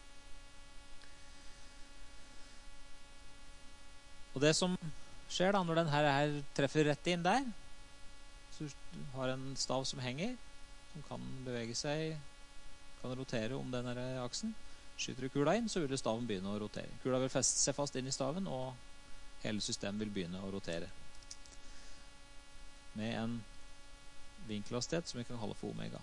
Og det som skjer da, når den her, her treffer rett inn der, så har en stav som henger, som kan bevege seg, kan rotere om den her aksen. Skyter du kula inn, så vil staven begynne å rotere. Kula vil feste seg fast inn i staven, og hele systemet vil begynne å rotere. Med en vinkelhastighet som vi kan kalle for omega.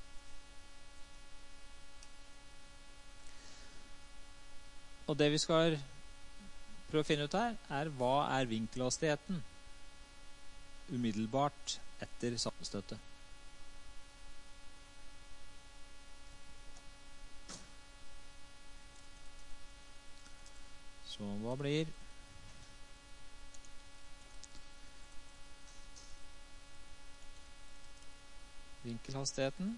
Og det vi skal prøve å finne ut her, er hva er vinkelhastigheten umiddelbart etter sammenstøtet. Så hva blir vinkelhastigheten?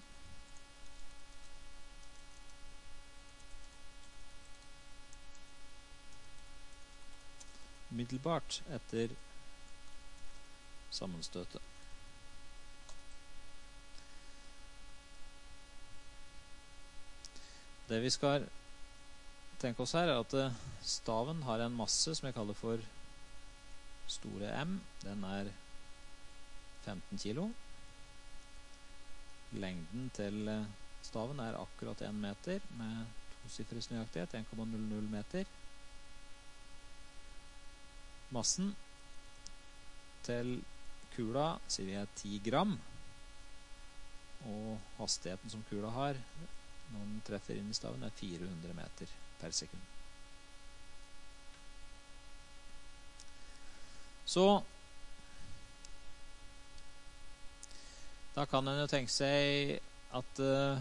Umiddelbart etter sammenstøtet. Det vi skal tenke oss her er at staven har en masse som jeg kaller for store M. Den er femten kilo. Lengden til staven er akkurat en meter med tosifres nøyaktighet, en komma null null meter. Massen til kula sier vi er ti gram, og hastigheten som kula har når den treffer inn i staven er fire hundre meter per sekund. Så da kan en jo tenke seg at uh,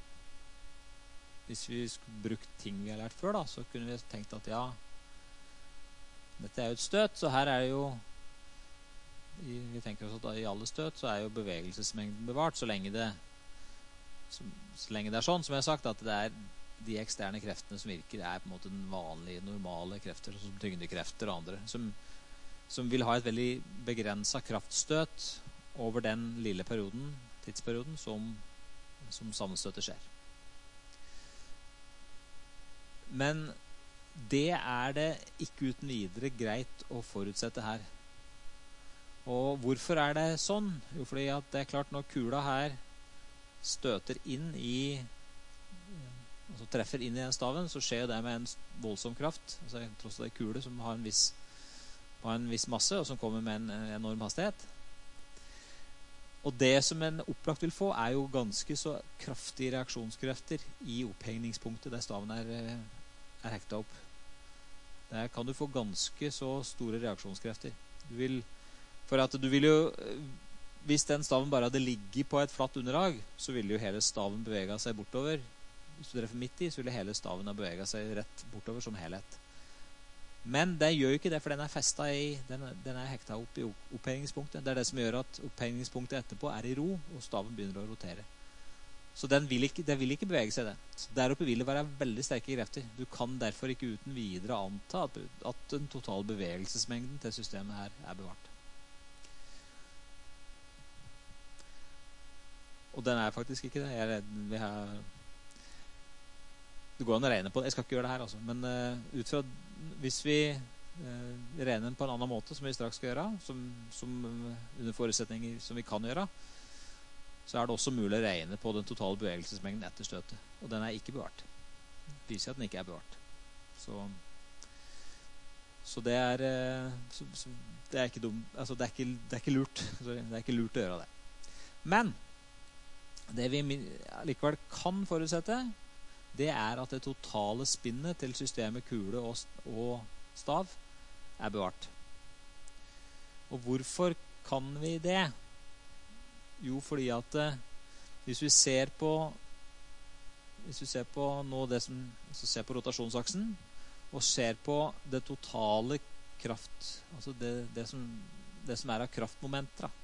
hvis vi skulle brukt ting vi har lært før da, så kunne vi tenkt at ja, dette er jo et støt, så her er det jo i, vi tenker oss at i alle støt så er jo bevegelsesmengden bevart så lenge det så, så lenge det er sånn, som jeg har sagt, at det er de eksterne kreftene som virker er på en måte den vanlige, normale krefter, som tyngdekrefter og andre, som, som vil ha et veldig begrenset kraftstøt over den lille perioden, tidsperioden som, som sammenstøtet skjer. Men det er det ikke uten videre greit å forutsette her. Og hvorfor er det sånn? Jo, fordi at det er klart når kula her støter inn i, altså treffer inn i den staven, så skjer det med en voldsom kraft. Altså tross det er kule som har en viss, har en viss masse, og som kommer med en enorm hastighet. Og det som en opplagt vil få, er jo ganske så kraftige reaksjonskrefter i opphengningspunktet der staven er, er hekta opp. Der kan du få ganske så store reaksjonskrefter. Du vil, for at du vil jo, hvis den staven bare hadde ligget på et flatt underlag, så ville jo hele staven beveget seg bortover. Hvis du treffer midt i, så ville hele staven ha beveget seg rett bortover som helhet. Men det gjør jo ikke det, for den er festet i, den, den er hekta opp i opphengningspunktet. Det er det som gjør at opphengningspunktet etterpå er i ro, og staven begynner å rotere. Så den vil ikke, den vil ikke bevege seg det. Så der oppe vil det være veldig sterke krefter. Du kan derfor ikke uten videre anta at, at den totale bevegelsesmengden til systemet her er bevart. Og den er faktisk ikke det. Jeg er redd, vi har, det går an å regne på det. Jeg skal ikke gjøre det her, altså. Men uh, ut fra, hvis vi uh, regner den på en annen måte, som vi straks skal gjøre, som, som under forutsetninger som vi kan gjøre, så er det også mulig å regne på den totale bevegelsesmengden etter støtet. Og den er ikke bevart. Det viser at den ikke er bevart. Så, så det er så, så det er ikke dum, altså det er ikke, det er ikke lurt. Sorry, det er ikke lurt å gjøre det. Men det vi likevel kan forutsette, det er at det totale spinnet til systemet kule og, og stav er bevart. Og hvorfor kan vi det? Jo, fordi at hvis vi ser på hvis vi ser på nå det som altså ser på rotasjonsaksen og ser på det totale kraft, altså det, det, som, det som er av kraftmomenter da,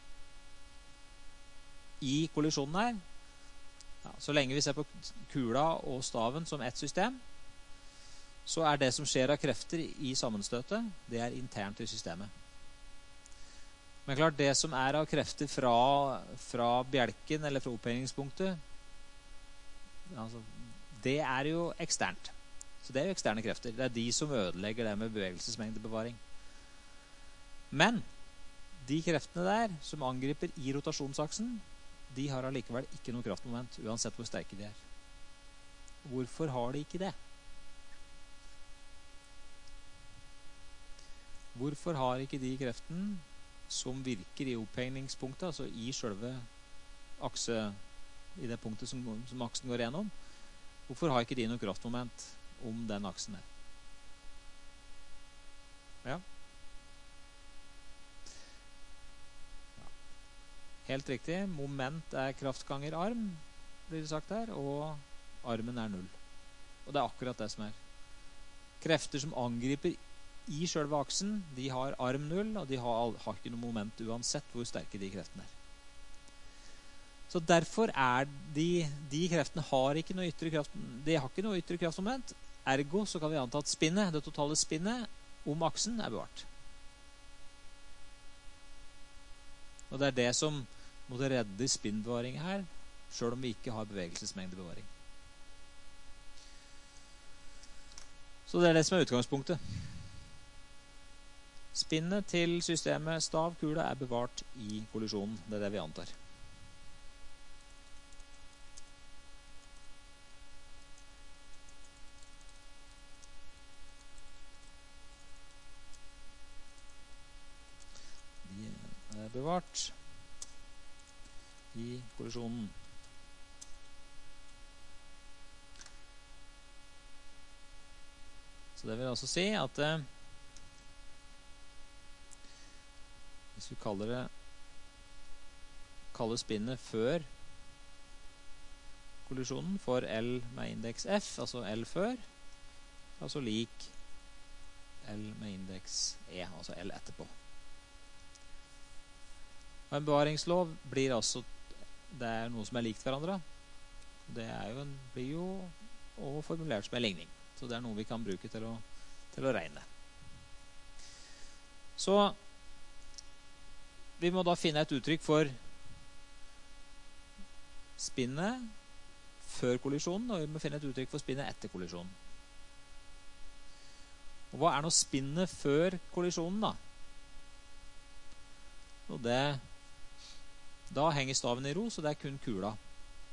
i kollisjonen her, ja, så lenge vi ser på kula og staven som ett system, så er det som skjer av krefter i sammenstøtet, det er internt i systemet. Men klart, det som er av krefter fra, fra bjelken eller fra opphengningspunktet, altså, det er jo eksternt. Så det er jo eksterne krefter. Det er de som ødelegger det med bevegelsesmengdebevaring. Men de kreftene der som angriper i rotasjonsaksen, de har allikevel ikke noe kraftmoment, uansett hvor sterke de er. Hvorfor har de ikke det? Hvorfor har ikke de kreftene som virker i opphengningspunktet, altså i selve akse, i det punktet som, som aksen går gjennom, hvorfor har ikke de noe kraftmoment om den aksen her? Ja. Ja. Helt riktig, moment er kraftganger arm, blir det sagt her, og armen er null. Og det er akkurat det som er. Krefter som angriper i selve aksen, de har arm null, og de har, har ikke noe moment uansett hvor sterke de kreftene er. Så derfor er de, de kreftene har ikke noe ytre kraft, de har ikke noe ytre kraftmoment, ergo så kan vi anta at spinnet, det totale spinnet om aksen er bevart. Og det er det som måtte redde spinnbevaring her, selv om vi ikke har bevegelsesmengdebevaring. Så det er det som er utgangspunktet. Spinnet til systemet stav-kule er bevart i kollisjonen. Det er det vi antar. De er bevart i kollisjonen. Så det vil altså si at hvis vi kaller det kaller spinnet før kollisjonen for L med indeks F, altså L før, altså lik L med indeks E, altså L etterpå. Og en bevaringslov blir altså, det er noe som er likt hverandre. Det er jo en, blir jo og formulert som en ligning. Så det er noe vi kan bruke til å, til å regne. Så vi må da finne et uttrykk for spinnet før kollisjonen, og vi må finne et uttrykk for spinnet etter kollisjonen. Og hva er nå spinnet før kollisjonen da? Og det, da henger staven i ro, så det er kun kula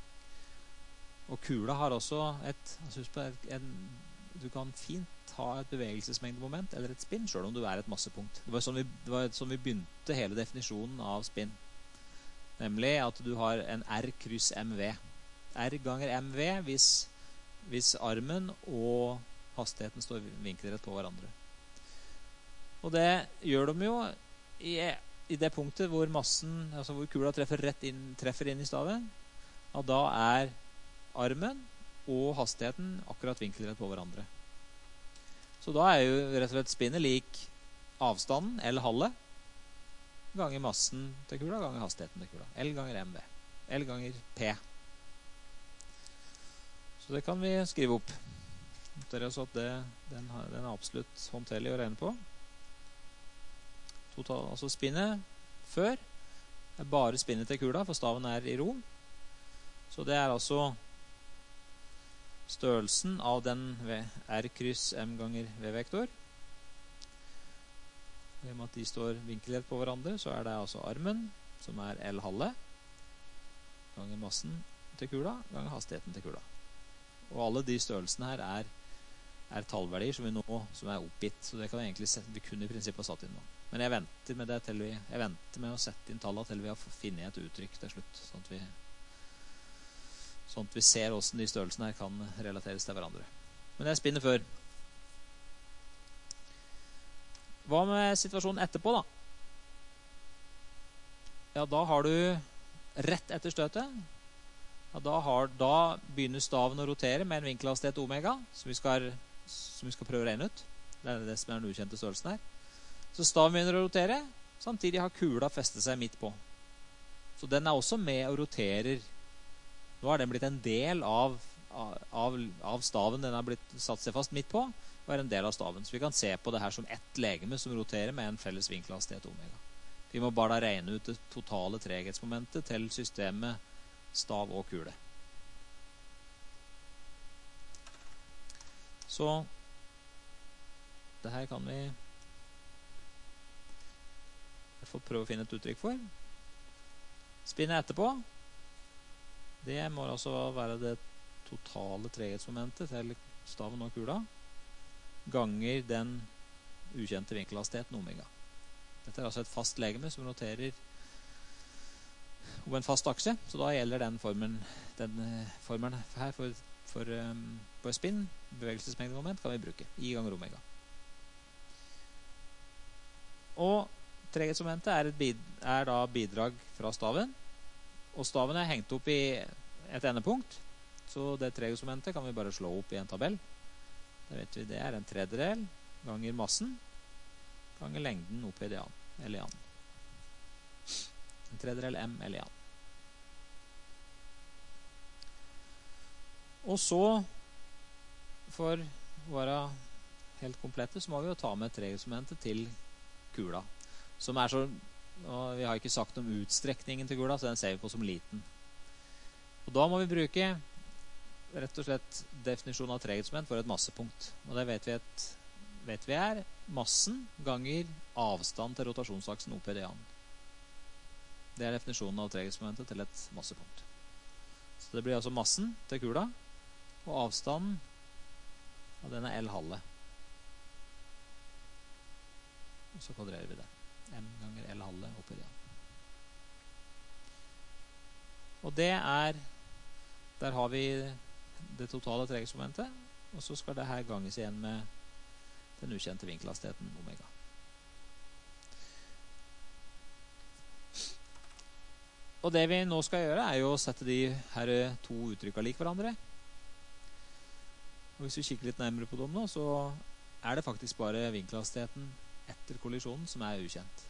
Og kula har også et, altså husk på, en, du kan fint ha et bevegelsesmengdemoment eller et spinn, selv om du er et massepunkt. Det var sånn vi, det var sånn vi begynte hele definisjonen av spinn. Nemlig at du har en R kryss M V. R ganger M V hvis, hvis armen og hastigheten står vinkelrett på hverandre. Og det gjør de jo i, i det punktet hvor massen, altså hvor kula treffer rett inn, treffer inn i staven, og da er armen og hastigheten akkurat vinkelrett på hverandre. Så da er jo rett og slett spinnet lik avstanden, L halve, ganger massen til kula, ganger hastigheten til kula. L ganger M V. L ganger P. Så det kan vi skrive opp. Noterer oss at det, den, den er absolutt håndterlig å regne på. Total, altså spinnet før er bare spinnet til kula, for staven er i ro. Så det er altså størrelsen av den R kryss M ganger V-vektor. I og med at de står vinkelrett på hverandre, så er det altså armen, som er L halve, ganger massen til kula, ganger hastigheten til kula. Og alle de størrelsene her er, er tallverdier som vi nå som er oppgitt, så det kan vi egentlig sette, vi kunne i prinsippet ha satt inn nå. Men jeg venter med det til vi, jeg venter med å sette inn tallene til vi har funnet et uttrykk til slutt, sånn at vi sånn at vi ser hvordan de størrelsene her kan relateres til hverandre. Men det er spinnet før. Hva med situasjonen etterpå da? Ja, da har du rett etter støtet. Ja, da, har, da begynner staven å rotere med en vinkelhastighet omega, som vi skal, som vi skal prøve å regne ut. Det er det som er den ukjente størrelsen her. Så staven begynner å rotere, samtidig har kula festet seg midt på. Så den er også med og roterer. Nå har den blitt en del av, av, av staven den har blitt satt seg fast midt på, og er en del av staven. Så vi kan se på det her som ett legeme som roterer med en felles vinkelhastighet omega. Vi må bare da regne ut det totale treghetsmomentet til systemet stav og kule. Så det her kan vi i hvert fall prøve å finne et uttrykk for. Spinnet etterpå, det må altså være det totale treghetsmomentet til staven og kula ganger den ukjente vinkelhastigheten omega. Dette er altså et fast legeme som roterer om en fast akse, så da gjelder den formen, den formelen her for, for um, på spinn, bevegelsesmengdemoment, kan vi bruke I ganger omega. Og treghetsmomentet er, et bid, er da bidrag fra staven, og staven er hengt opp i et endepunkt, så det treghetsmomentet kan vi bare slå opp i en tabell. Da vet vi det er en tredjedel ganger massen ganger lengden opp i det an, eller i an. En tredjedel M eller i an. Og så, for å være helt komplette, så må vi jo ta med treghetsmomentet til kula, som er så, og vi har ikke sagt om utstrekningen til kula, så den ser vi på som liten. Og da må vi bruke rett og slett definisjonen av treghetsmoment for et massepunkt. Og det vet vi, et, vet vi er massen ganger avstand til rotasjonsaksen opp i det an. Det er definisjonen av treghetsmomentet til et massepunkt. Så det blir altså massen til kula, og avstanden av den er L halve. Og så kvadrerer vi det. M ganger L halve opp i det an. Og det er, der har vi det totale treghetsmomentet, og så skal det her ganges igjen med den ukjente vinkelhastigheten omega. Og det vi nå skal gjøre er jo å sette de her to uttrykka lik hverandre. Og hvis vi kikker litt nærmere på dem nå, så er det faktisk bare vinkelhastigheten etter kollisjonen som er ukjent.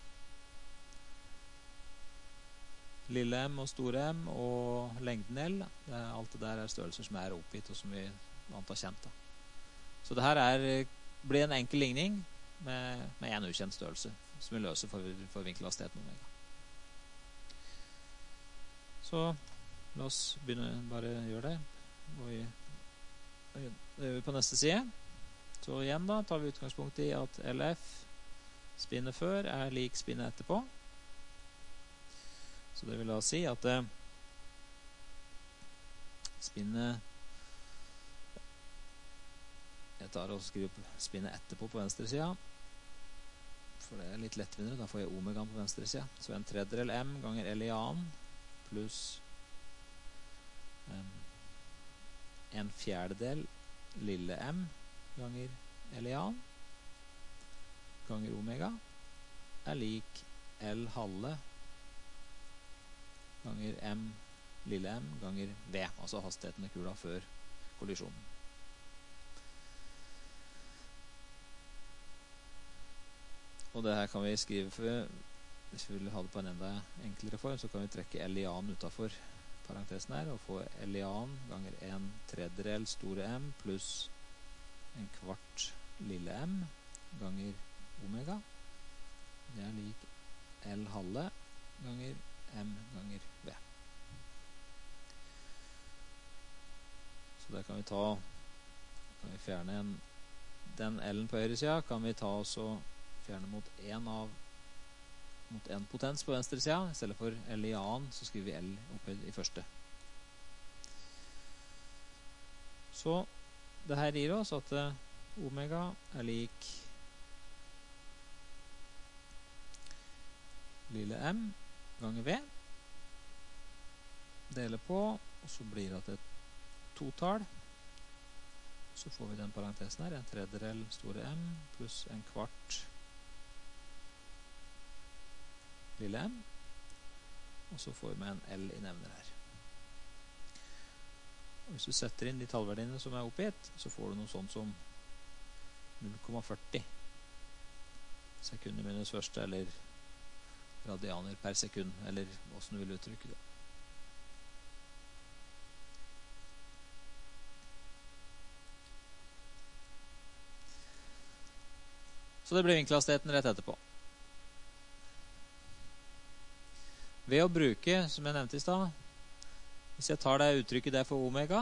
Lille m og store m og lengden L, det er, alt det der er størrelser som er oppgitt og som vi antar kjent da. Så det her er, blir en enkel ligning med, med en ukjent størrelse som vi løser for, for vinkelhastigheten omega. Så la oss begynne bare å gjøre det. Og vi, det gjør vi på neste side. Så igjen da tar vi utgangspunkt i at L F spinnet før er lik spinnet etterpå. Så det vil da si at eh, spinnet Jeg tar og skriver opp spinnet etterpå på venstre siden, for det er litt lettvindere. Da får jeg omegaen på venstre siden. Så en tredjedel m ganger L i annen pluss um, en fjerdedel lille m ganger L i annen ganger omega er lik L halve ganger m lille m ganger v, altså hastigheten i kula før kollisjonen. Og det her kan vi skrive for, hvis vi vil ha det på en enda enklere form, så kan vi trekke L i annen utenfor parentesen her, og få L i annen ganger en tredjedel store m pluss en kvart lille m ganger omega. Det er lik L halve ganger m ganger v. Så det kan vi ta, kan vi fjerne en, den L-en på høyre siden, kan vi ta også fjerne mot en av mot en potens på venstre siden. I stedet for L i annen så skriver vi L oppe i første. Så det her gir oss at omega er lik lille m ganger v deler på, og så blir det et totall. Så får vi den parentesen her, en tredjedel store m pluss en kvart lille m, og så får vi med en L i nevner her. Og hvis du setter inn de tallverdiene som er oppgitt, så får du noe sånt som null komma førti sekunder minus første, eller radianer per sekund, eller hvordan du vil uttrykke det. Så det blir vinkelhastigheten rett etterpå. Ved å bruke, som jeg nevnte i sted, hvis jeg tar det uttrykket der for omega,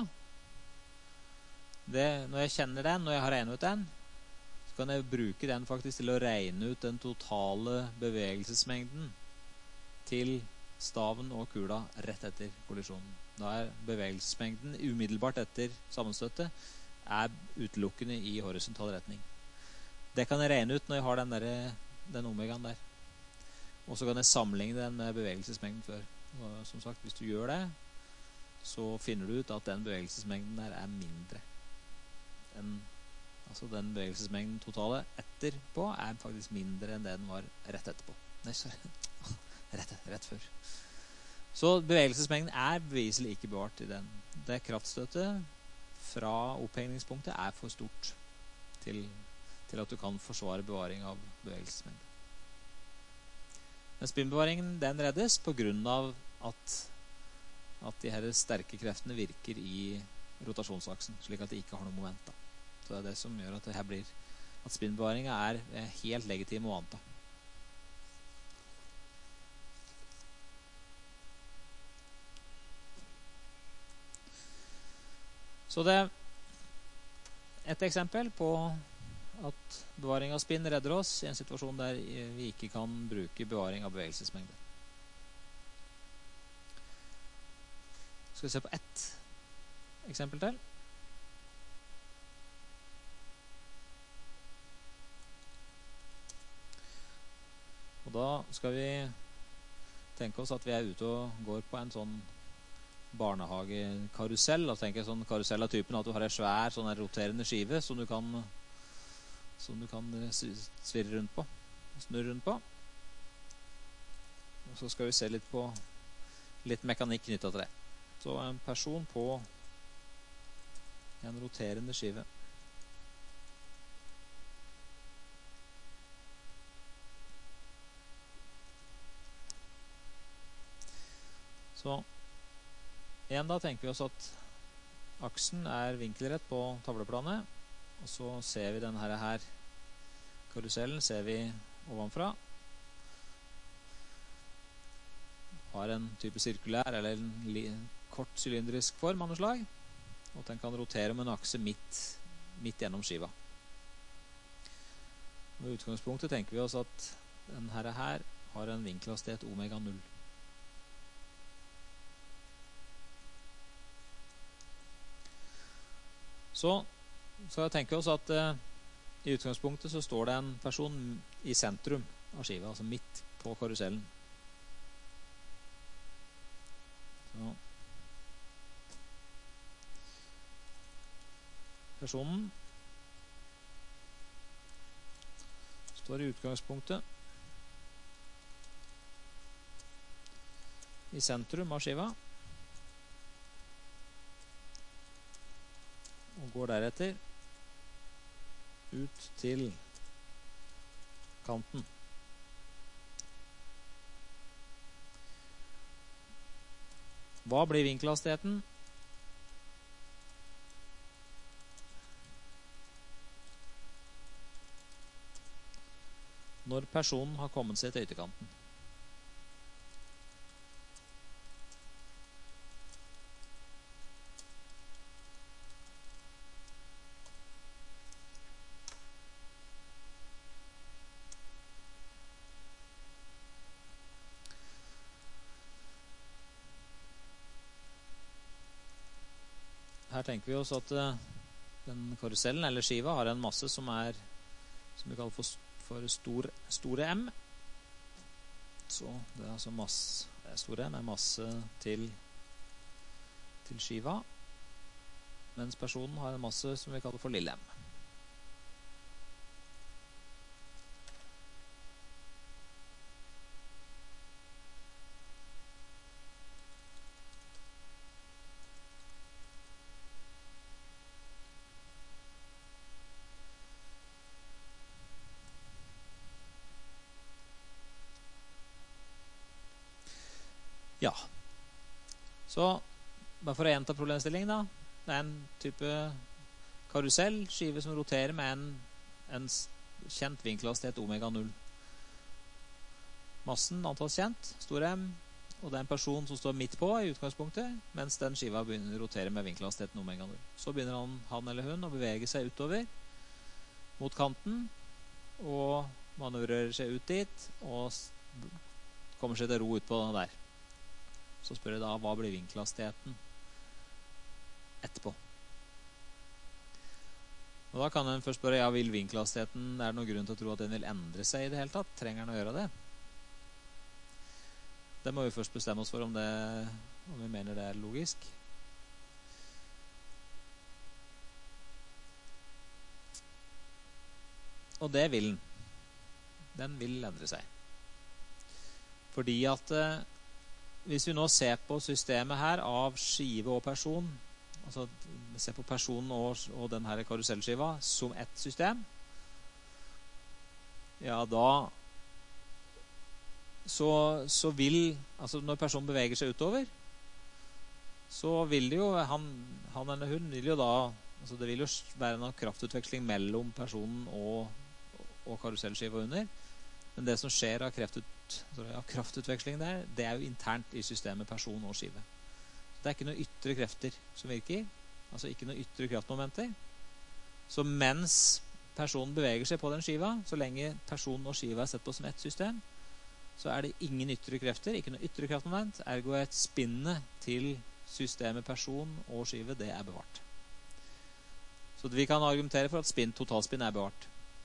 det, når jeg kjenner den, når jeg har regnet ut den, så kan jeg bruke den faktisk til å regne ut den totale bevegelsesmengden til staven og kula rett etter kollisjonen. Da er bevegelsesmengden umiddelbart etter sammenstøttet er utelukkende i horisontal retning. Det kan jeg regne ut når jeg har den, der, den omegaen der. Og så kan jeg sammenligne den med bevegelsesmengden før. Og som sagt, hvis du gjør det, så finner du ut at den bevegelsesmengden der er mindre enn, altså den bevegelsesmengden totale etterpå er faktisk mindre enn det den var rett etterpå. Nei, sorry. Rett, rett før. Så bevegelsesmengden er beviselig ikke bevart i den. Det kraftstøtet fra opphengningspunktet er for stort til, til at du kan forsvare bevaring av bevegelsesmengden. Men spinbevaringen, den reddes på grunn av at, at de her sterke kreftene virker i rotasjonsaksen, slik at det ikke har noe moment da. Så det er det som gjør at det her blir, at spinbevaringen er helt legitim å anta. Så det er et eksempel på at bevaring av spinn redder oss i en situasjon der vi ikke kan bruke bevaring av bevegelsesmengde. Skal vi se på ett eksempel til. Og da skal vi tenke oss at vi er ute og går på en sånn barnehagekarusell. Da tenker jeg sånn karusell av typen at du har en svær sånn roterende skive som du kan som du kan svirre rundt på, snurre rundt på. Og så skal vi se litt på litt mekanikk knyttet til det. Så en person på en roterende skive. Så igjen da tenker vi oss at aksen er vinkelrett på tavleplanet, og så ser vi denne her karusellen, ser vi ovenfra. Har en type sirkulær eller en kort cylindrisk form av noe slag, og den kan rotere med en akse midt, midt gjennom skiva. Og i utgangspunktet tenker vi oss at denne her har en vinkelhastighet omega null. Så skal jeg tenke oss at eh, i utgangspunktet så står det en person i sentrum av skiva, altså midt på karusellen. Så. Personen står i utgangspunktet i sentrum av skiva og går deretter ut til kanten. Hva blir vinkelhastigheten? Når personen har kommet seg til ytterkanten. Her tenker vi oss at uh, den karusellen eller skiva har en masse som er som vi kaller for, for stor, store M. Så det er altså masse, det er store M er masse til, til skiva, mens personen har en masse som vi kaller for lille M. Ja, så bare for å gjenta problemstillingen da, det er en type karusell, skive som roterer med en, en kjent vinkelhastighet omega null. Massen, antall kjent, stor M, og det er en person som står midt på i utgangspunktet, mens den skiva begynner å rotere med vinkelhastigheten omega null. Så begynner han, han eller hun å bevege seg utover mot kanten, og manøvrerer seg ut dit, og kommer seg til ro ut på der. Så spør jeg da, hva blir vinkelhastigheten etterpå? Og da kan en først spørre, ja, vil vinkelhastigheten, er det noen grunn til å tro at den vil endre seg i det hele tatt? Trenger den å gjøre det? Det må vi først bestemme oss for om, det, om vi mener det er logisk. Og det vil den. Den vil endre seg. Fordi at hvis vi nå ser på systemet her av skive og person, altså vi ser på personen og, og den her karusellskiva som ett system, ja da så, så vil, altså når personen beveger seg utover, så vil det jo, han, han eller hun vil jo da, altså det vil jo være en kraftutveksling mellom personen og, og karusellskiva under, men det som skjer av kraftut Ja, kraftutveksling der, det er jo internt i systemet person og skive. Det er ikke noen ytre krefter som virker, altså ikke noen ytre kraftmomenter. Så mens personen beveger seg på den skiva, så lenge person og skiva er sett på som ett system, så er det ingen ytre krefter, ikke noen ytre kraftmoment, ergo et spinnet til systemet person og skive, det er bevart. Så vi kan argumentere for at spinn, totalspinn er bevart.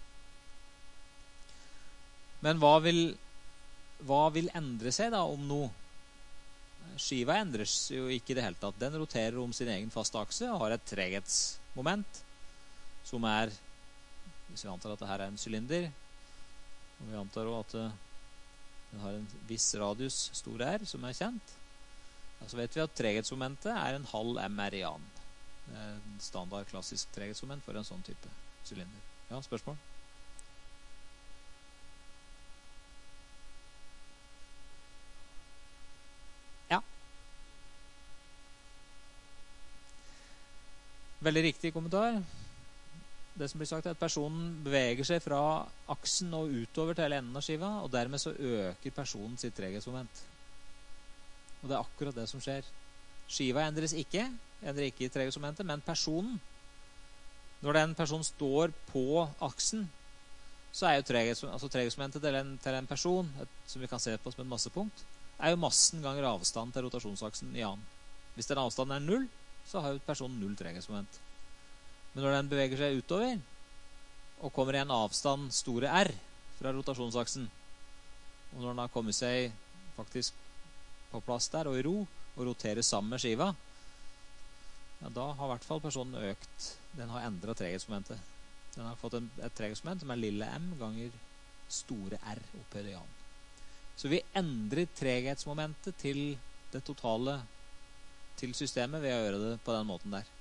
Men hva vil Hva vil endre seg da om noe? Skiva endres jo ikke i det hele tatt. Den roterer om sin egen faste akse og har et treghetsmoment som er, hvis vi antar at det her er en sylinder, og vi antar også at den har en viss radius, stor R, som er kjent, ja, så vet vi at treghetsmomentet er en halv merian. Det er en standard klassisk treghetsmoment for en sånn type sylinder. Ja, spørsmål? Veldig riktig kommentar. Det som blir sagt er at personen beveger seg fra aksen og utover til hele enden av skiva, og dermed så øker personen sitt treghetsmoment. Og det er akkurat det som skjer. Skiva endres ikke, endrer ikke i treghetsmomentet, men personen, når den personen står på aksen, så er jo treghetsmomentet, altså treghetsmomentet til en, til en person, et, som vi kan se på som et massepunkt, er jo massen ganger avstand til rotasjonsaksen i annen. Hvis den avstanden er null, så har jo personen null treghetsmoment. Men når den beveger seg utover og kommer i en avstand store R fra rotasjonsaksen, og når den har kommet seg faktisk på plass der og i ro og roterer sammen med skiva, ja, da har i hvert fall personen økt. Den har endret treghetsmomentet. Den har fått en, et treghetsmoment som er lille m ganger store R opphøyd i annen. Så vi endrer treghetsmomentet til det totale til systemet ved å gjøre det på den måten der.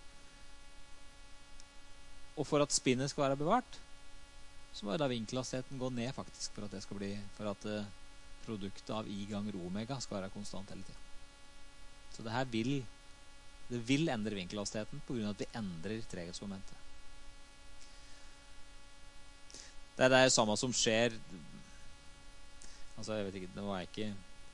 Og for at spinnet skal være bevart, så må da vinkelhastigheten gå ned faktisk, for at det skal bli, for at uh, produktet av I ganger omega skal være konstant hele tiden. Så det her vil, det vil endre vinkelhastigheten på grunn av at vi endrer treghetsmomentet. Det er det samme som skjer, altså jeg vet ikke, det var ikke,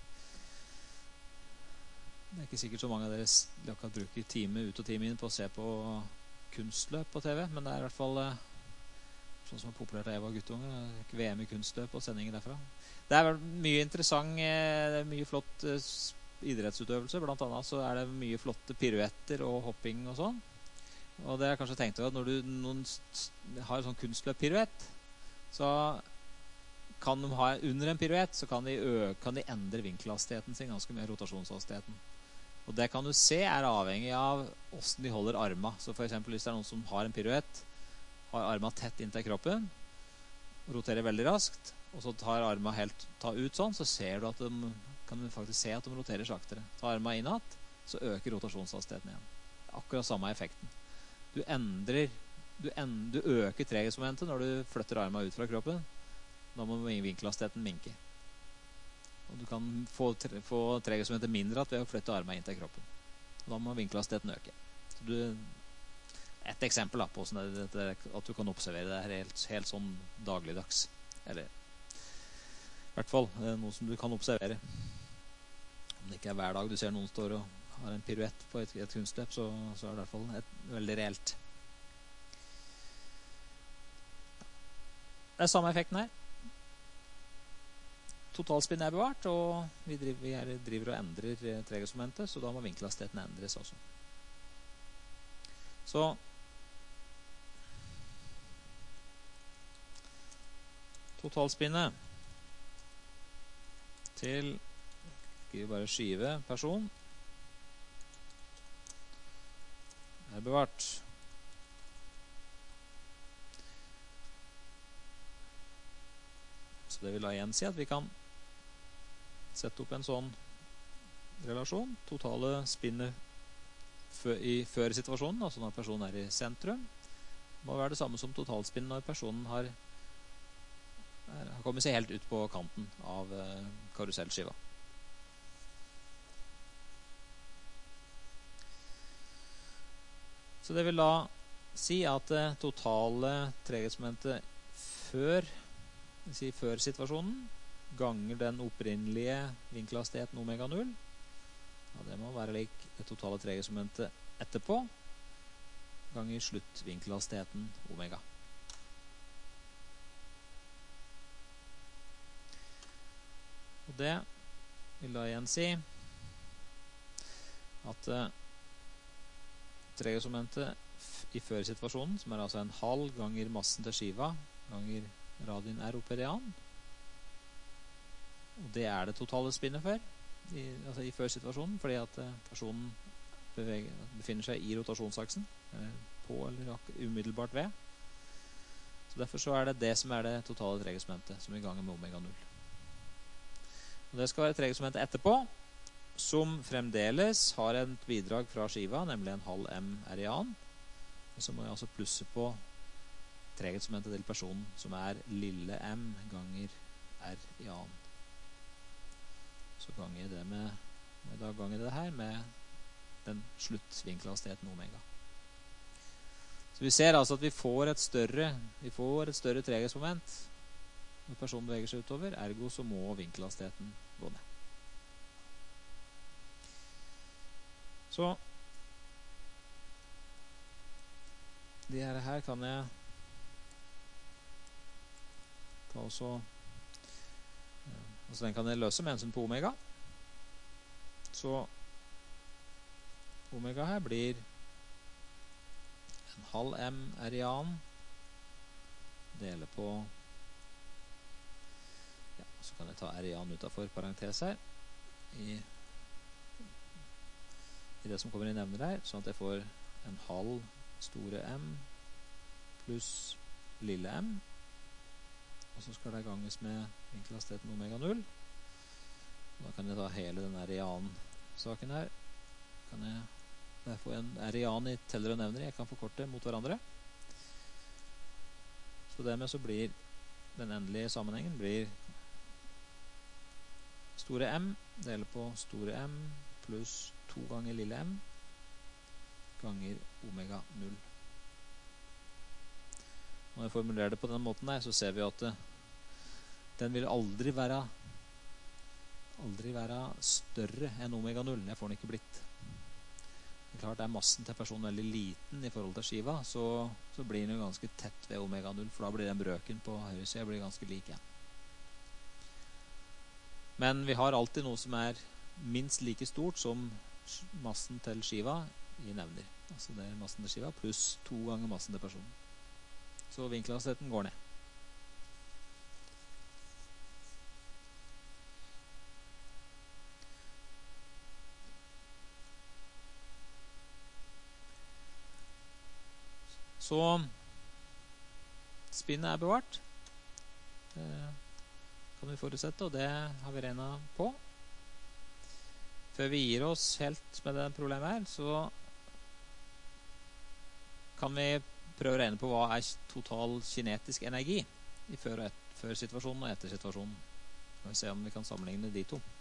det er ikke sikkert så mange av dere dere bruker time ut og time inn på å se på kunstløp på T V, men det er i hvert fall sånn som er populært av Eva og guttunge, V M i kunstløp og sendinger derfra. Det er mye interessant, det er mye flott idrettsutøvelse, blant annet så er det mye flotte piruetter og hopping og sånn. Og det er kanskje tenkt at når du noen har en sånn kunstløp-piruett, så kan de ha under en piruett, så kan de, øke, kan de endre vinkelhastigheten sin ganske med rotasjonshastigheten. Og det kan du se er avhengig av hvordan de holder arma. Så for eksempel hvis det er noen som har en piruett, har arma tett inntil kroppen, roterer veldig raskt, og så tar arma helt ta ut sånn, så ser du at de, kan du faktisk se at de roterer saktere. Ta arma innad, så øker rotasjonshastigheten igjen. Akkurat samme effekten. Du endrer, du, end, du øker treghetsmomentet når du flytter arma ut fra kroppen. Da må vinkelhastigheten minke. Og du kan få, få treghetsmomentet mindre ved å flytte arma inn til kroppen. Og da må vinkelhastigheten øke. Så du, et eksempel da, på sånn det, det, at du kan observere det her helt, helt sånn dagligdags. Eller i hvert fall noe som du kan observere. Om det ikke er hver dag du ser noen står og har en piruett på et, et kunstløp, så, så er det i hvert fall et, veldig reelt. Det er samme effekten her. Totalspinn er bevart, og vi driver, vi er, driver og endrer treghetsmomentet, så da må vinkelhastigheten endres også. Så totalspinnet til skal vi bare skyve person er bevart. Så det vil da igjen si at vi kan sette opp en sånn relasjon. Totale spinnet i før-situasjonen, altså når personen er i sentrum, må være det samme som totalspinn når personen har, er, har kommet seg helt ut på kanten av eh, karusellskiva. Så det vil da si at det totale treghetsmomentet før, si før situasjonen, ganger den opprinnelige vinkelhastigheten omega null, ja, det må være lik det totale treghetsmomentet etterpå, ganger sluttvinkelhastigheten omega. Og det vil da igjen si at uh, treghetsmomentet i før-situasjonen, som er altså en halv ganger massen til skiva, ganger radien R opphøyd i annen, og det er det totale spinnet før, i, altså i før-situasjonen, fordi at uh, personen beveger, befinner seg i rotasjonsaksen, eller på eller umiddelbart ved. Så derfor så er det det som er det totale treghetsmomentet, som er i gang med omega null. Og det skal være treghetsmomentet etterpå, som fremdeles har et bidrag fra skiva, nemlig en halv m R i annen. Og så må jeg altså plusse på treghetsmomentet til personen, som er lille m ganger R i annen. Så ganger jeg det med, da ganger jeg det her med den sluttvinkelhastigheten omega. Så vi ser altså at vi får et større, vi får et større treghetsmoment når personen beveger seg utover, ergo så må vinkelhastigheten gå ned. Så de her, her kan jeg ta også, altså den kan jeg løse med hensyn på omega. Så omega her blir en halv m er i annen, dele på, ja, så kan jeg ta r i annen utenfor parentes her, i, i det som kommer i nevner her, sånn at jeg får en halv store m pluss lille m, og så skal det ganges med vinkelhastigheten omega null. Da kan jeg ta hele den r i annen saken her, kan jeg der få en r i annen i teller og nevner, jeg kan forkorte mot hverandre. Så dermed så blir den endelige sammenhengen blir store M deler på store M pluss to ganger lille m ganger omega null. Når jeg formulerer det på den måten der, så ser vi at det, den vil aldri være aldri være større enn omega null. Det får den ikke blitt. Det er klart, er massen til personen veldig liten i forhold til skiva, så, så blir den jo ganske tett ved omega null, for da blir den brøken på høyre siden blir ganske like. Men vi har alltid noe som er minst like stort som massen til skiva i nevner. Altså det er massen til skiva pluss to ganger massen til personen. Så vinkelhastigheten går ned. Så spinnet er bevart. Det kan vi forutsette, og det har vi regnet på. Før vi gir oss helt med det problemet her, så kan vi prøve å regne på hva er total kinetisk energi i før, et, før situasjonen og etter situasjonen. Vi får se om vi kan sammenligne de to.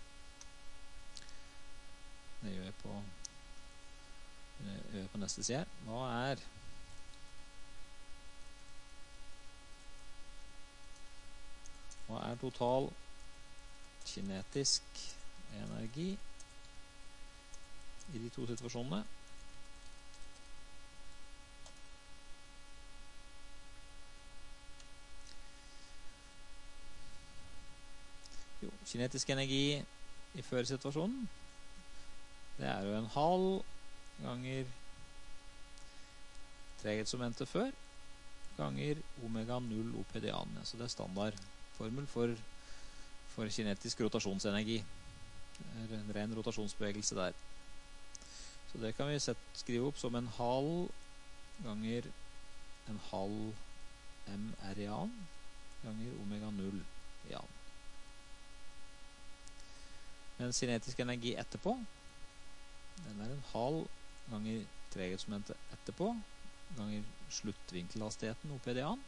Det gjør jeg på, det gjør jeg på neste side. Hva er Hva er total kinetisk energi i de to situasjonene? Jo, kinetisk energi i førsituasjonen, det er jo en halv ganger treghetsmomentet før ganger omega null opedian. Så det er standard formel for, for kinetisk rotasjonsenergi. Det er en ren rotasjonsbevegelse der. Så det kan vi sette, skrive opp som en halv ganger en halv m r i annen ganger omega null i annen. Men kinetisk energi etterpå, den er en halv ganger treghetsmomentet etterpå ganger sluttvinkelhastigheten opedian.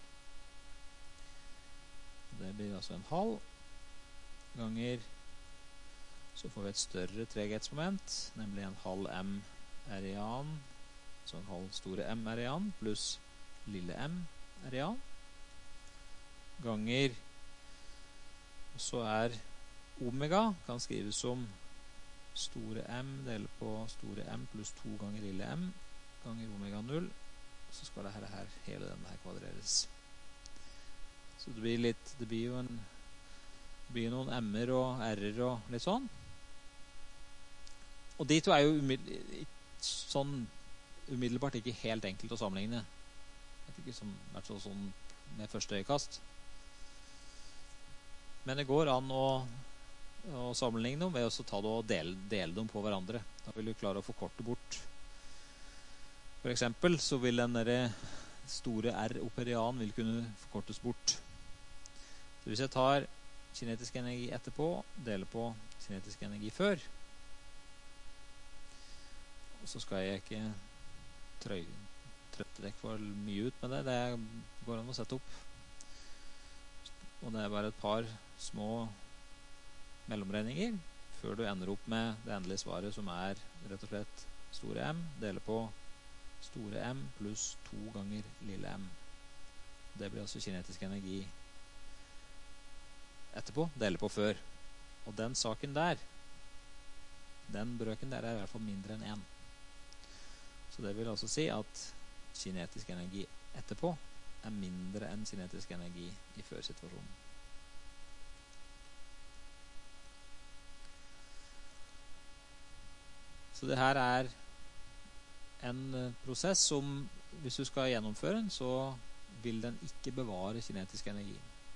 Det blir altså en halv ganger, så får vi et større treghetsmoment, nemlig en halv m r i annen, så en halv store m r i annen, pluss lille m r i annen, ganger, og så er omega, kan skrives som store m deler på store m pluss to ganger lille m, ganger omega null, så skal det her, her hele denne her kvadreres. Så det blir litt, det blir jo en, det blir noen m-er og r-er og litt sånn. Og de to er jo umiddel, sånn umiddelbart ikke helt enkelt å sammenligne. Det er ikke som, hvert fall sånn med første øyekast. Men det går an å, å sammenligne dem ved å ta det og dele, dele dem på hverandre. Da vil du klare å forkorte bort. For eksempel så vil den der store r operian vil kunne forkortes bort. Så hvis jeg tar kinetisk energi etterpå, deler på kinetisk energi før, og så skal jeg ikke trøy, trøtte deg for mye ut med det, det går an å sette opp. Og det er bare et par små mellomregninger før du ender opp med det endelige svaret, som er rett og slett store M deler på store M pluss to ganger lille m. Det blir altså kinetisk energi etterpå, deler på før. Og den saken der, den brøken der er i hvert fall mindre enn én. Så det vil altså si at kinetisk energi etterpå er mindre enn kinetisk energi i før-situasjonen. Så det her er en prosess som hvis du skal gjennomføre den, så vil den ikke bevare kinetisk energi.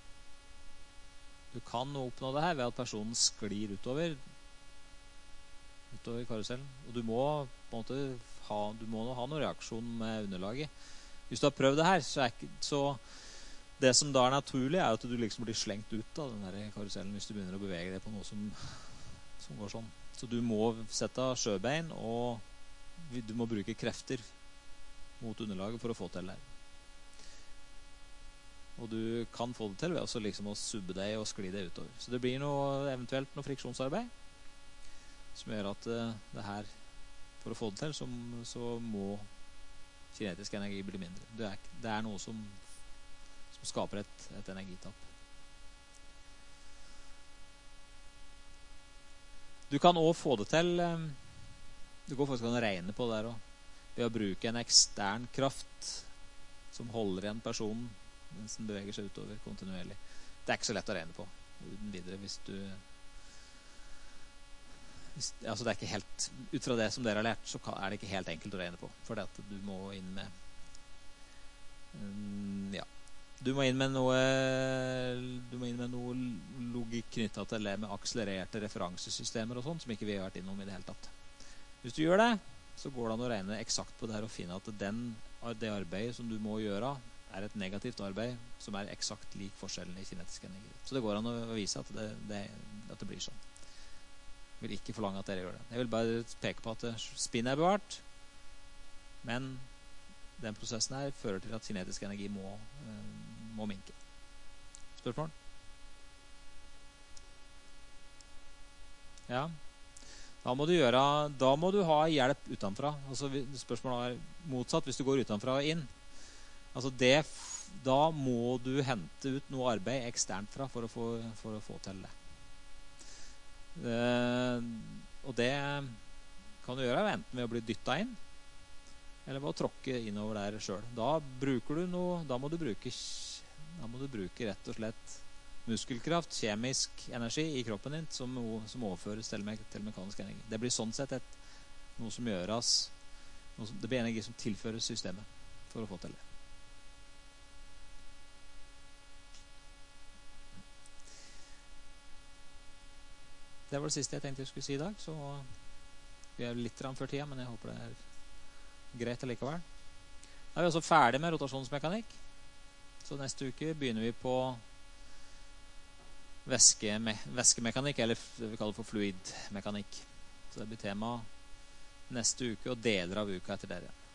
Du kan oppnå det her ved at personen sklir utover utover karusellen, og du må på en måte ha, du må ha noen reaksjon med underlaget. Hvis du har prøvd det her, så er ikke, så det som da er naturlig, er at du liksom blir slengt ut av den der karusellen hvis du begynner å bevege deg på noe som, som går sånn. Så du må sette sjøbein, og du må bruke krefter mot underlaget for å få til det. Og du kan få det til ved også liksom å subbe deg og skli deg utover. Så det blir noe, eventuelt noe friksjonsarbeid som gjør at uh, det her, for å få det til, så, så må kinetisk energi bli mindre. Det er, det er noe som, som skaper et, et energitapp. Du kan også få det til, um, du går faktisk an å regne på det der også, ved å bruke en ekstern kraft som holder igjen personen mens den beveger seg utover kontinuerlig. Det er ikke så lett å regne på uten videre hvis du hvis, altså det er ikke helt, ut fra det som dere har lært, så er det ikke helt enkelt å regne på, for det at du må inn med um, ja, du må inn med noe du må inn med noe logikk knyttet til det med akselererte referansesystemer og sånt, som ikke vi har vært innom i det hele tatt. Hvis du gjør det, så går det an å regne eksakt på det her og finne at den, det arbeidet som du må gjøre er et negativt arbeid som er eksakt lik forskjellen i kinetisk energi. Så det går an å vise at det, det, at det blir sånn. Jeg vil ikke forlange at dere gjør det. Jeg vil bare peke på at spinn er bevart, men den prosessen her fører til at kinetisk energi må, må minke. Spørsmål? Ja. Da må du gjøre, da må du ha hjelp utenfra. Altså, spørsmålet er motsatt hvis du går utenfra og inn. Altså det, da må du hente ut noe arbeid eksternt fra for å få, for å få til det. Uh, og det kan du gjøre enten ved å bli dyttet inn, eller ved å tråkke innover der selv. Da bruker du noe, da må du bruke, da må du bruke rett og slett muskelkraft, kjemisk energi i kroppen din, som, som overføres til, me til mekanisk energi. Det blir sånn sett et, noe som gjøres, noe som, det blir energi som tilføres systemet for å få til det. Det var det siste jeg tenkte jeg skulle si i dag, så vi er litt før tida, men jeg håper det er greit allikevel. Da er vi også ferdig med rotasjonsmekanikk, så neste uke begynner vi på væskeme væskemekanikk, eller det vi kaller for fluidmekanikk. Så det blir tema neste uke og deler av uka etter dere.